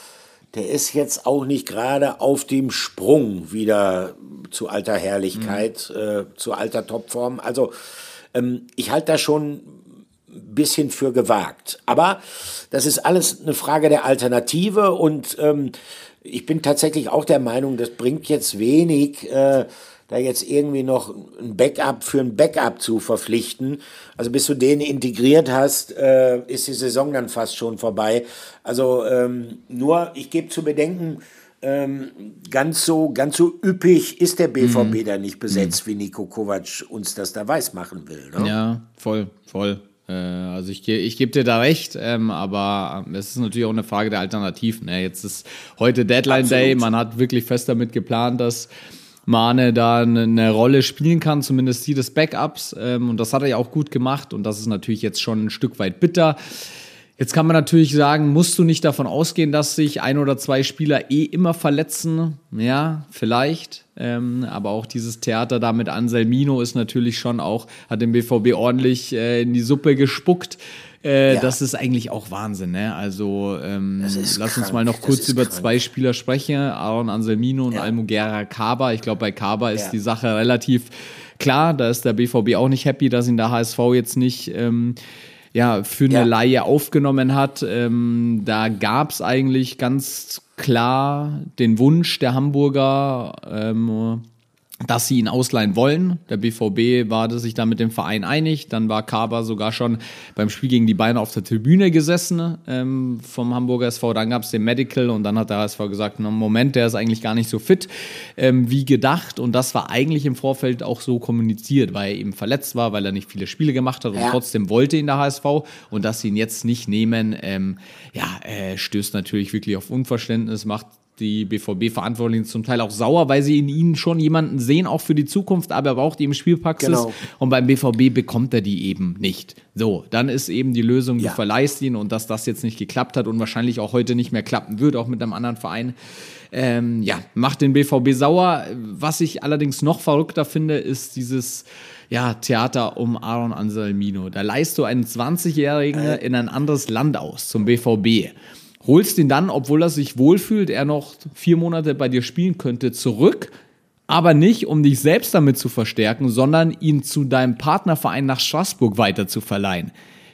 der ist jetzt auch nicht gerade auf dem Sprung wieder zu alter Herrlichkeit, mhm. äh, zu alter Topform. Also ähm, ich halte das schon ein bisschen für gewagt. Aber das ist alles eine Frage der Alternative und ähm, ich bin tatsächlich auch der Meinung, das bringt jetzt wenig, äh, da jetzt irgendwie noch ein Backup für ein Backup zu verpflichten. Also bis du den integriert hast, äh, ist die Saison dann fast schon vorbei. Also ähm, nur, ich gebe zu bedenken, ähm, ganz so ganz so üppig ist der B V B mhm. da nicht besetzt, mhm. wie Niko Kovac uns das da weiß machen will. Ne? Ja, voll, voll. Äh, also ich, ich gebe dir da recht, ähm, aber es ist natürlich auch eine Frage der Alternativen. Ne? Jetzt ist heute Deadline Absolut. Day, man hat wirklich fest damit geplant, dass Mane da eine Rolle spielen kann, zumindest die des Backups. Ähm, und das hat er ja auch gut gemacht. Und das ist natürlich jetzt schon ein Stück weit bitter. Jetzt kann man natürlich sagen, musst du nicht davon ausgehen, dass sich ein oder zwei Spieler eh immer verletzen? Ja, vielleicht. Ähm, aber auch dieses Theater da mit Anselmino ist natürlich schon auch, hat den B V B ordentlich äh, in die Suppe gespuckt. Äh, ja. Das ist eigentlich auch Wahnsinn, ne? Also ähm, lass krank. uns mal noch kurz über krank. zwei Spieler sprechen, Aaron Anselmino und ja. Almugera Kaba. Ich glaube, bei Kaba ist ja. die Sache relativ klar. Da ist der B V B auch nicht happy, dass ihn der H S V jetzt nicht ähm, ja, für eine ja. Leihe aufgenommen hat. Ähm, da gab es eigentlich ganz klar den Wunsch der Hamburger, ähm, dass sie ihn ausleihen wollen. Der B V B war sich da mit dem Verein einig. Dann war Kaba sogar schon beim Spiel gegen die Bayern auf der Tribüne gesessen ähm, vom Hamburger S V. Dann gab es den Medical und dann hat der H S V gesagt, na, Moment, der ist eigentlich gar nicht so fit ähm, wie gedacht. Und das war eigentlich im Vorfeld auch so kommuniziert, weil er eben verletzt war, weil er nicht viele Spiele gemacht hat und ja. trotzdem wollte ihn der H S V. Und dass sie ihn jetzt nicht nehmen, ähm, ja, äh, stößt natürlich wirklich auf Unverständnis, macht die B V B-Verantwortlichen zum Teil auch sauer, weil sie in ihnen schon jemanden sehen, auch für die Zukunft, aber er braucht eben Spielpraxis. Genau. Und beim B V B bekommt er die eben nicht. So, dann ist eben die Lösung, ja. du verleihst ihn und dass das jetzt nicht geklappt hat und wahrscheinlich auch heute nicht mehr klappen wird, auch mit einem anderen Verein, ähm, ja, macht den B V B sauer. Was ich allerdings noch verrückter finde, ist dieses ja, Theater um Aaron Anselmino. Da leihst du einen zwanzigjährigen äh. in ein anderes Land aus, zum B V B. Holst ihn dann, obwohl er sich wohlfühlt, er noch vier Monate bei dir spielen könnte, zurück, aber nicht, um dich selbst damit zu verstärken, sondern ihn zu deinem Partnerverein nach Straßburg weiter zu verleihen.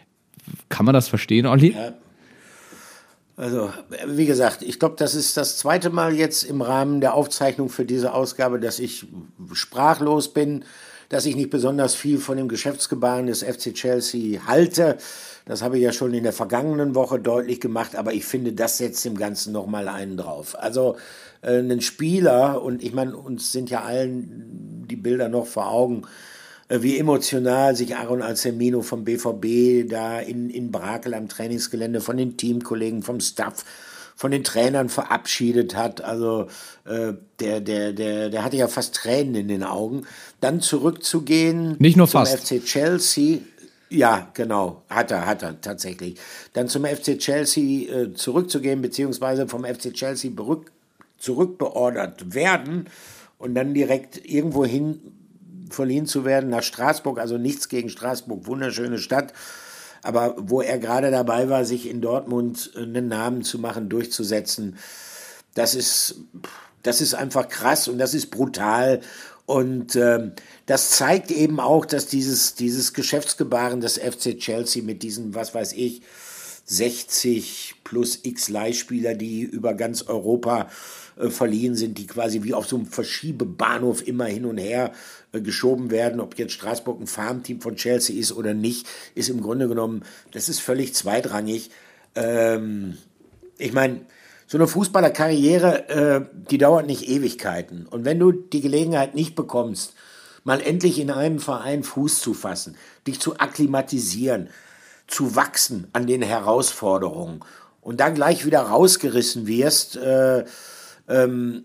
Kann man das verstehen, Olli? Ja. Also, wie gesagt, ich glaube, das ist das zweite Mal jetzt im Rahmen der Aufzeichnung für diese Ausgabe, dass ich sprachlos bin. dass ich nicht besonders viel von dem Geschäftsgebaren des F C Chelsea halte. Das habe ich ja schon in der vergangenen Woche deutlich gemacht, aber ich finde, das setzt dem Ganzen nochmal einen drauf. Also äh, ein Spieler, und ich meine, uns sind ja allen die Bilder noch vor Augen, äh, wie emotional sich Aaron Anselmino vom B V B da in, in Brakel am Trainingsgelände von den Teamkollegen, vom Staff, von den Trainern verabschiedet hat. Also äh, der, der, der, der hatte ja fast Tränen in den Augen. Dann zurückzugehen Nicht nur zum fast. F C Chelsea. Ja, genau, hat er, hat er tatsächlich. Dann zum F C Chelsea äh, zurückzugehen, beziehungsweise vom F C Chelsea berück, zurückbeordert werden und dann direkt irgendwo hin verliehen zu werden nach Straßburg. Also nichts gegen Straßburg, wunderschöne Stadt. Aber wo er gerade dabei war, sich in Dortmund einen Namen zu machen, durchzusetzen, das ist, das ist einfach krass und das ist brutal. Und ähm, das zeigt eben auch, dass dieses, dieses Geschäftsgebaren des F C Chelsea mit diesen, was weiß ich, sechzig plus x Leihspieler, die über ganz Europa äh, verliehen sind, die quasi wie auf so einem Verschiebebahnhof immer hin und her äh, geschoben werden, ob jetzt Straßburg ein Farmteam von Chelsea ist oder nicht, ist im Grunde genommen, das ist völlig zweitrangig. Ähm, ich meine, so eine Fußballerkarriere, äh, die dauert nicht Ewigkeiten. Und wenn du die Gelegenheit nicht bekommst, mal endlich in einem Verein Fuß zu fassen, dich zu akklimatisieren, zu wachsen an den Herausforderungen und dann gleich wieder rausgerissen wirst, äh, ähm,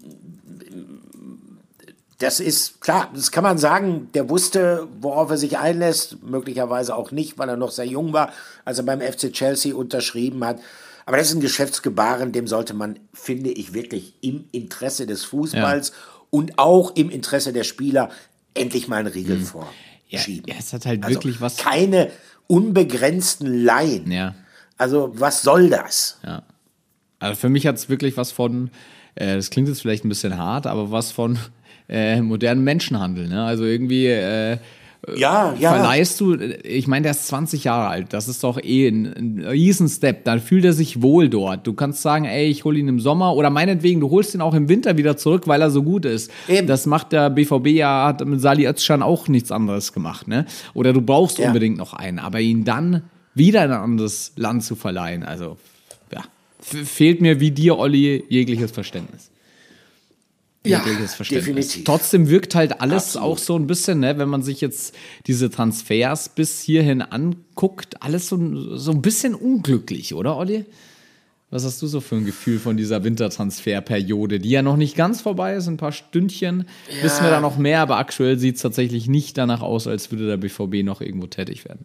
das ist klar, das kann man sagen, der wusste, worauf er sich einlässt, möglicherweise auch nicht, weil er noch sehr jung war, als er beim F C Chelsea unterschrieben hat. Aber das ist ein Geschäftsgebaren, dem sollte man, finde ich, wirklich im Interesse des Fußballs ja. und auch im Interesse der Spieler endlich mal einen Riegel mhm. vorschieben. Ja, ja, es hat halt also wirklich was. Keine unbegrenzten Laien. Ja. Also was soll das? Ja. Also für mich hat es wirklich was von, äh, das klingt jetzt vielleicht ein bisschen hart, aber was von äh, modernem Menschenhandel. Ne? Also irgendwie äh, ja, ja. verleihst du, ich meine, der ist zwanzig Jahre alt, das ist doch eh ein, ein Riesen-Step, dann fühlt er sich wohl dort. Du kannst sagen, ey, ich hole ihn im Sommer oder meinetwegen, du holst ihn auch im Winter wieder zurück, weil er so gut ist. Eben. Das macht der B V B ja, hat mit Salih Özcan auch nichts anderes gemacht, ne? Oder du brauchst ja. unbedingt noch einen, aber ihn dann wieder in ein anderes Land zu verleihen, also ja, f- fehlt mir wie dir, Olli, jegliches Verständnis. Ja, definitiv. Trotzdem wirkt halt alles Absolut. auch so ein bisschen, ne, wenn man sich jetzt diese Transfers bis hierhin anguckt, alles so, so ein bisschen unglücklich, oder, Olli? Was hast du so für ein Gefühl von dieser Wintertransferperiode, die ja noch nicht ganz vorbei ist, ein paar Stündchen, ja. wissen wir da noch mehr, aber aktuell sieht es tatsächlich nicht danach aus, als würde der B V B noch irgendwo tätig werden.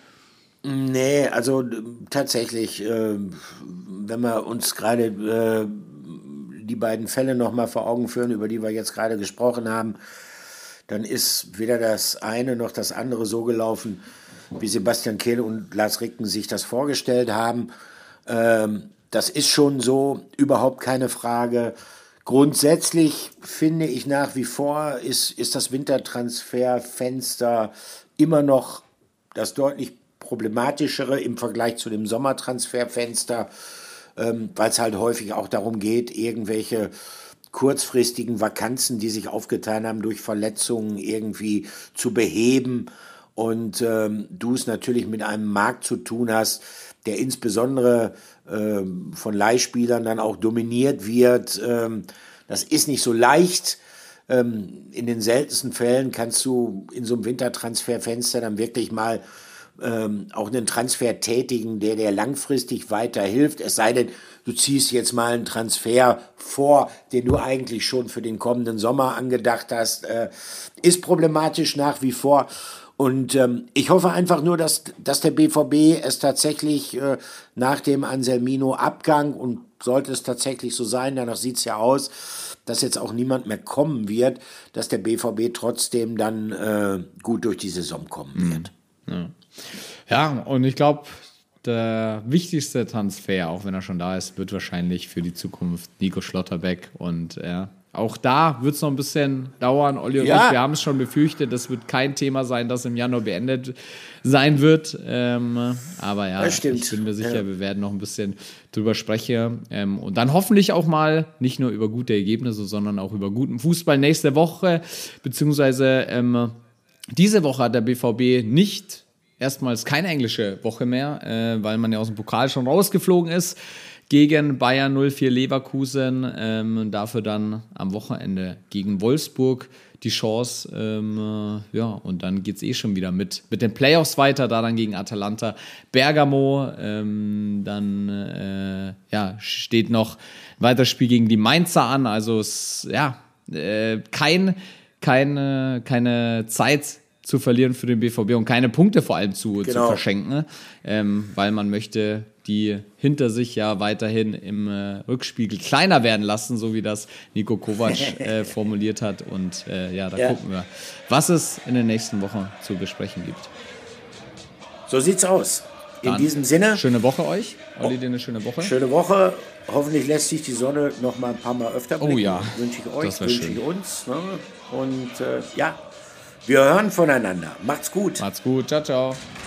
Nee, also tatsächlich, äh, wenn wir uns gerade äh, die beiden Fälle noch mal vor Augen führen, über die wir jetzt gerade gesprochen haben, dann ist weder das eine noch das andere so gelaufen, wie Sebastian Kehl und Lars Ricken sich das vorgestellt haben. Ähm, das ist schon so, überhaupt keine Frage. Grundsätzlich finde ich nach wie vor, ist, ist das Wintertransferfenster immer noch das deutlich problematischere im Vergleich zu dem Sommertransferfenster, ähm, weil es halt häufig auch darum geht, irgendwelche kurzfristigen Vakanzen, die sich aufgetan haben durch Verletzungen, irgendwie zu beheben. Und ähm, du es natürlich mit einem Markt zu tun hast, der insbesondere ähm, von Leihspielern dann auch dominiert wird. Ähm, das ist nicht so leicht. Ähm, in den seltensten Fällen kannst du in so einem Wintertransferfenster dann wirklich mal Ähm, auch einen Transfer tätigen, der dir langfristig weiterhilft. Es sei denn, du ziehst jetzt mal einen Transfer vor, den du eigentlich schon für den kommenden Sommer angedacht hast. Äh, ist problematisch nach wie vor. Und ähm, ich hoffe einfach nur, dass, dass der B V B es tatsächlich äh, nach dem Anselmino-Abgang, und sollte es tatsächlich so sein, danach sieht es ja aus, dass jetzt auch niemand mehr kommen wird, dass der B V B trotzdem dann äh, gut durch die Saison kommen wird. Ja. Ja, und ich glaube, der wichtigste Transfer, auch wenn er schon da ist, wird wahrscheinlich für die Zukunft Nico Schlotterbeck. Und ja, auch da wird es noch ein bisschen dauern. Olli und ja. ich, wir haben es schon befürchtet, das wird kein Thema sein, das im Januar beendet sein wird. Ähm, aber ja, ich bin mir sicher, ja. wir werden noch ein bisschen drüber sprechen. Ähm, und dann hoffentlich auch mal nicht nur über gute Ergebnisse, sondern auch über guten Fußball nächste Woche, beziehungsweise ähm, diese Woche hat der B V B nicht, erstmals keine englische Woche mehr, äh, weil man ja aus dem Pokal schon rausgeflogen ist gegen Bayern null vier Leverkusen. Ähm, dafür dann am Wochenende gegen Wolfsburg die Chance. Ähm, äh, ja, und dann geht es eh schon wieder mit, mit den Playoffs weiter, da dann gegen Atalanta Bergamo. Ähm, dann äh, ja, steht noch ein weiteres Spiel gegen die Mainzer an. Also es, ja, äh, kein, keine, keine Zeit zu verlieren für den B V B und keine Punkte vor allem zu, genau. zu verschenken, ähm, weil man möchte die hinter sich ja weiterhin im äh, Rückspiegel kleiner werden lassen, so wie das Niko Kovac äh, formuliert hat. Und äh, ja, da ja. gucken wir, was es in den nächsten Wochen zu besprechen gibt. So sieht's aus. In Dann diesem Sinne. Schöne Woche euch. Olli, dir eine schöne Woche. Schöne Woche. Hoffentlich lässt sich die Sonne noch mal ein paar Mal öfter blicken. Oh ja. Wünsche ich euch, wünsche ich uns. Ne? Und äh, ja, wir hören voneinander. Macht's gut. Macht's gut. Ciao, ciao.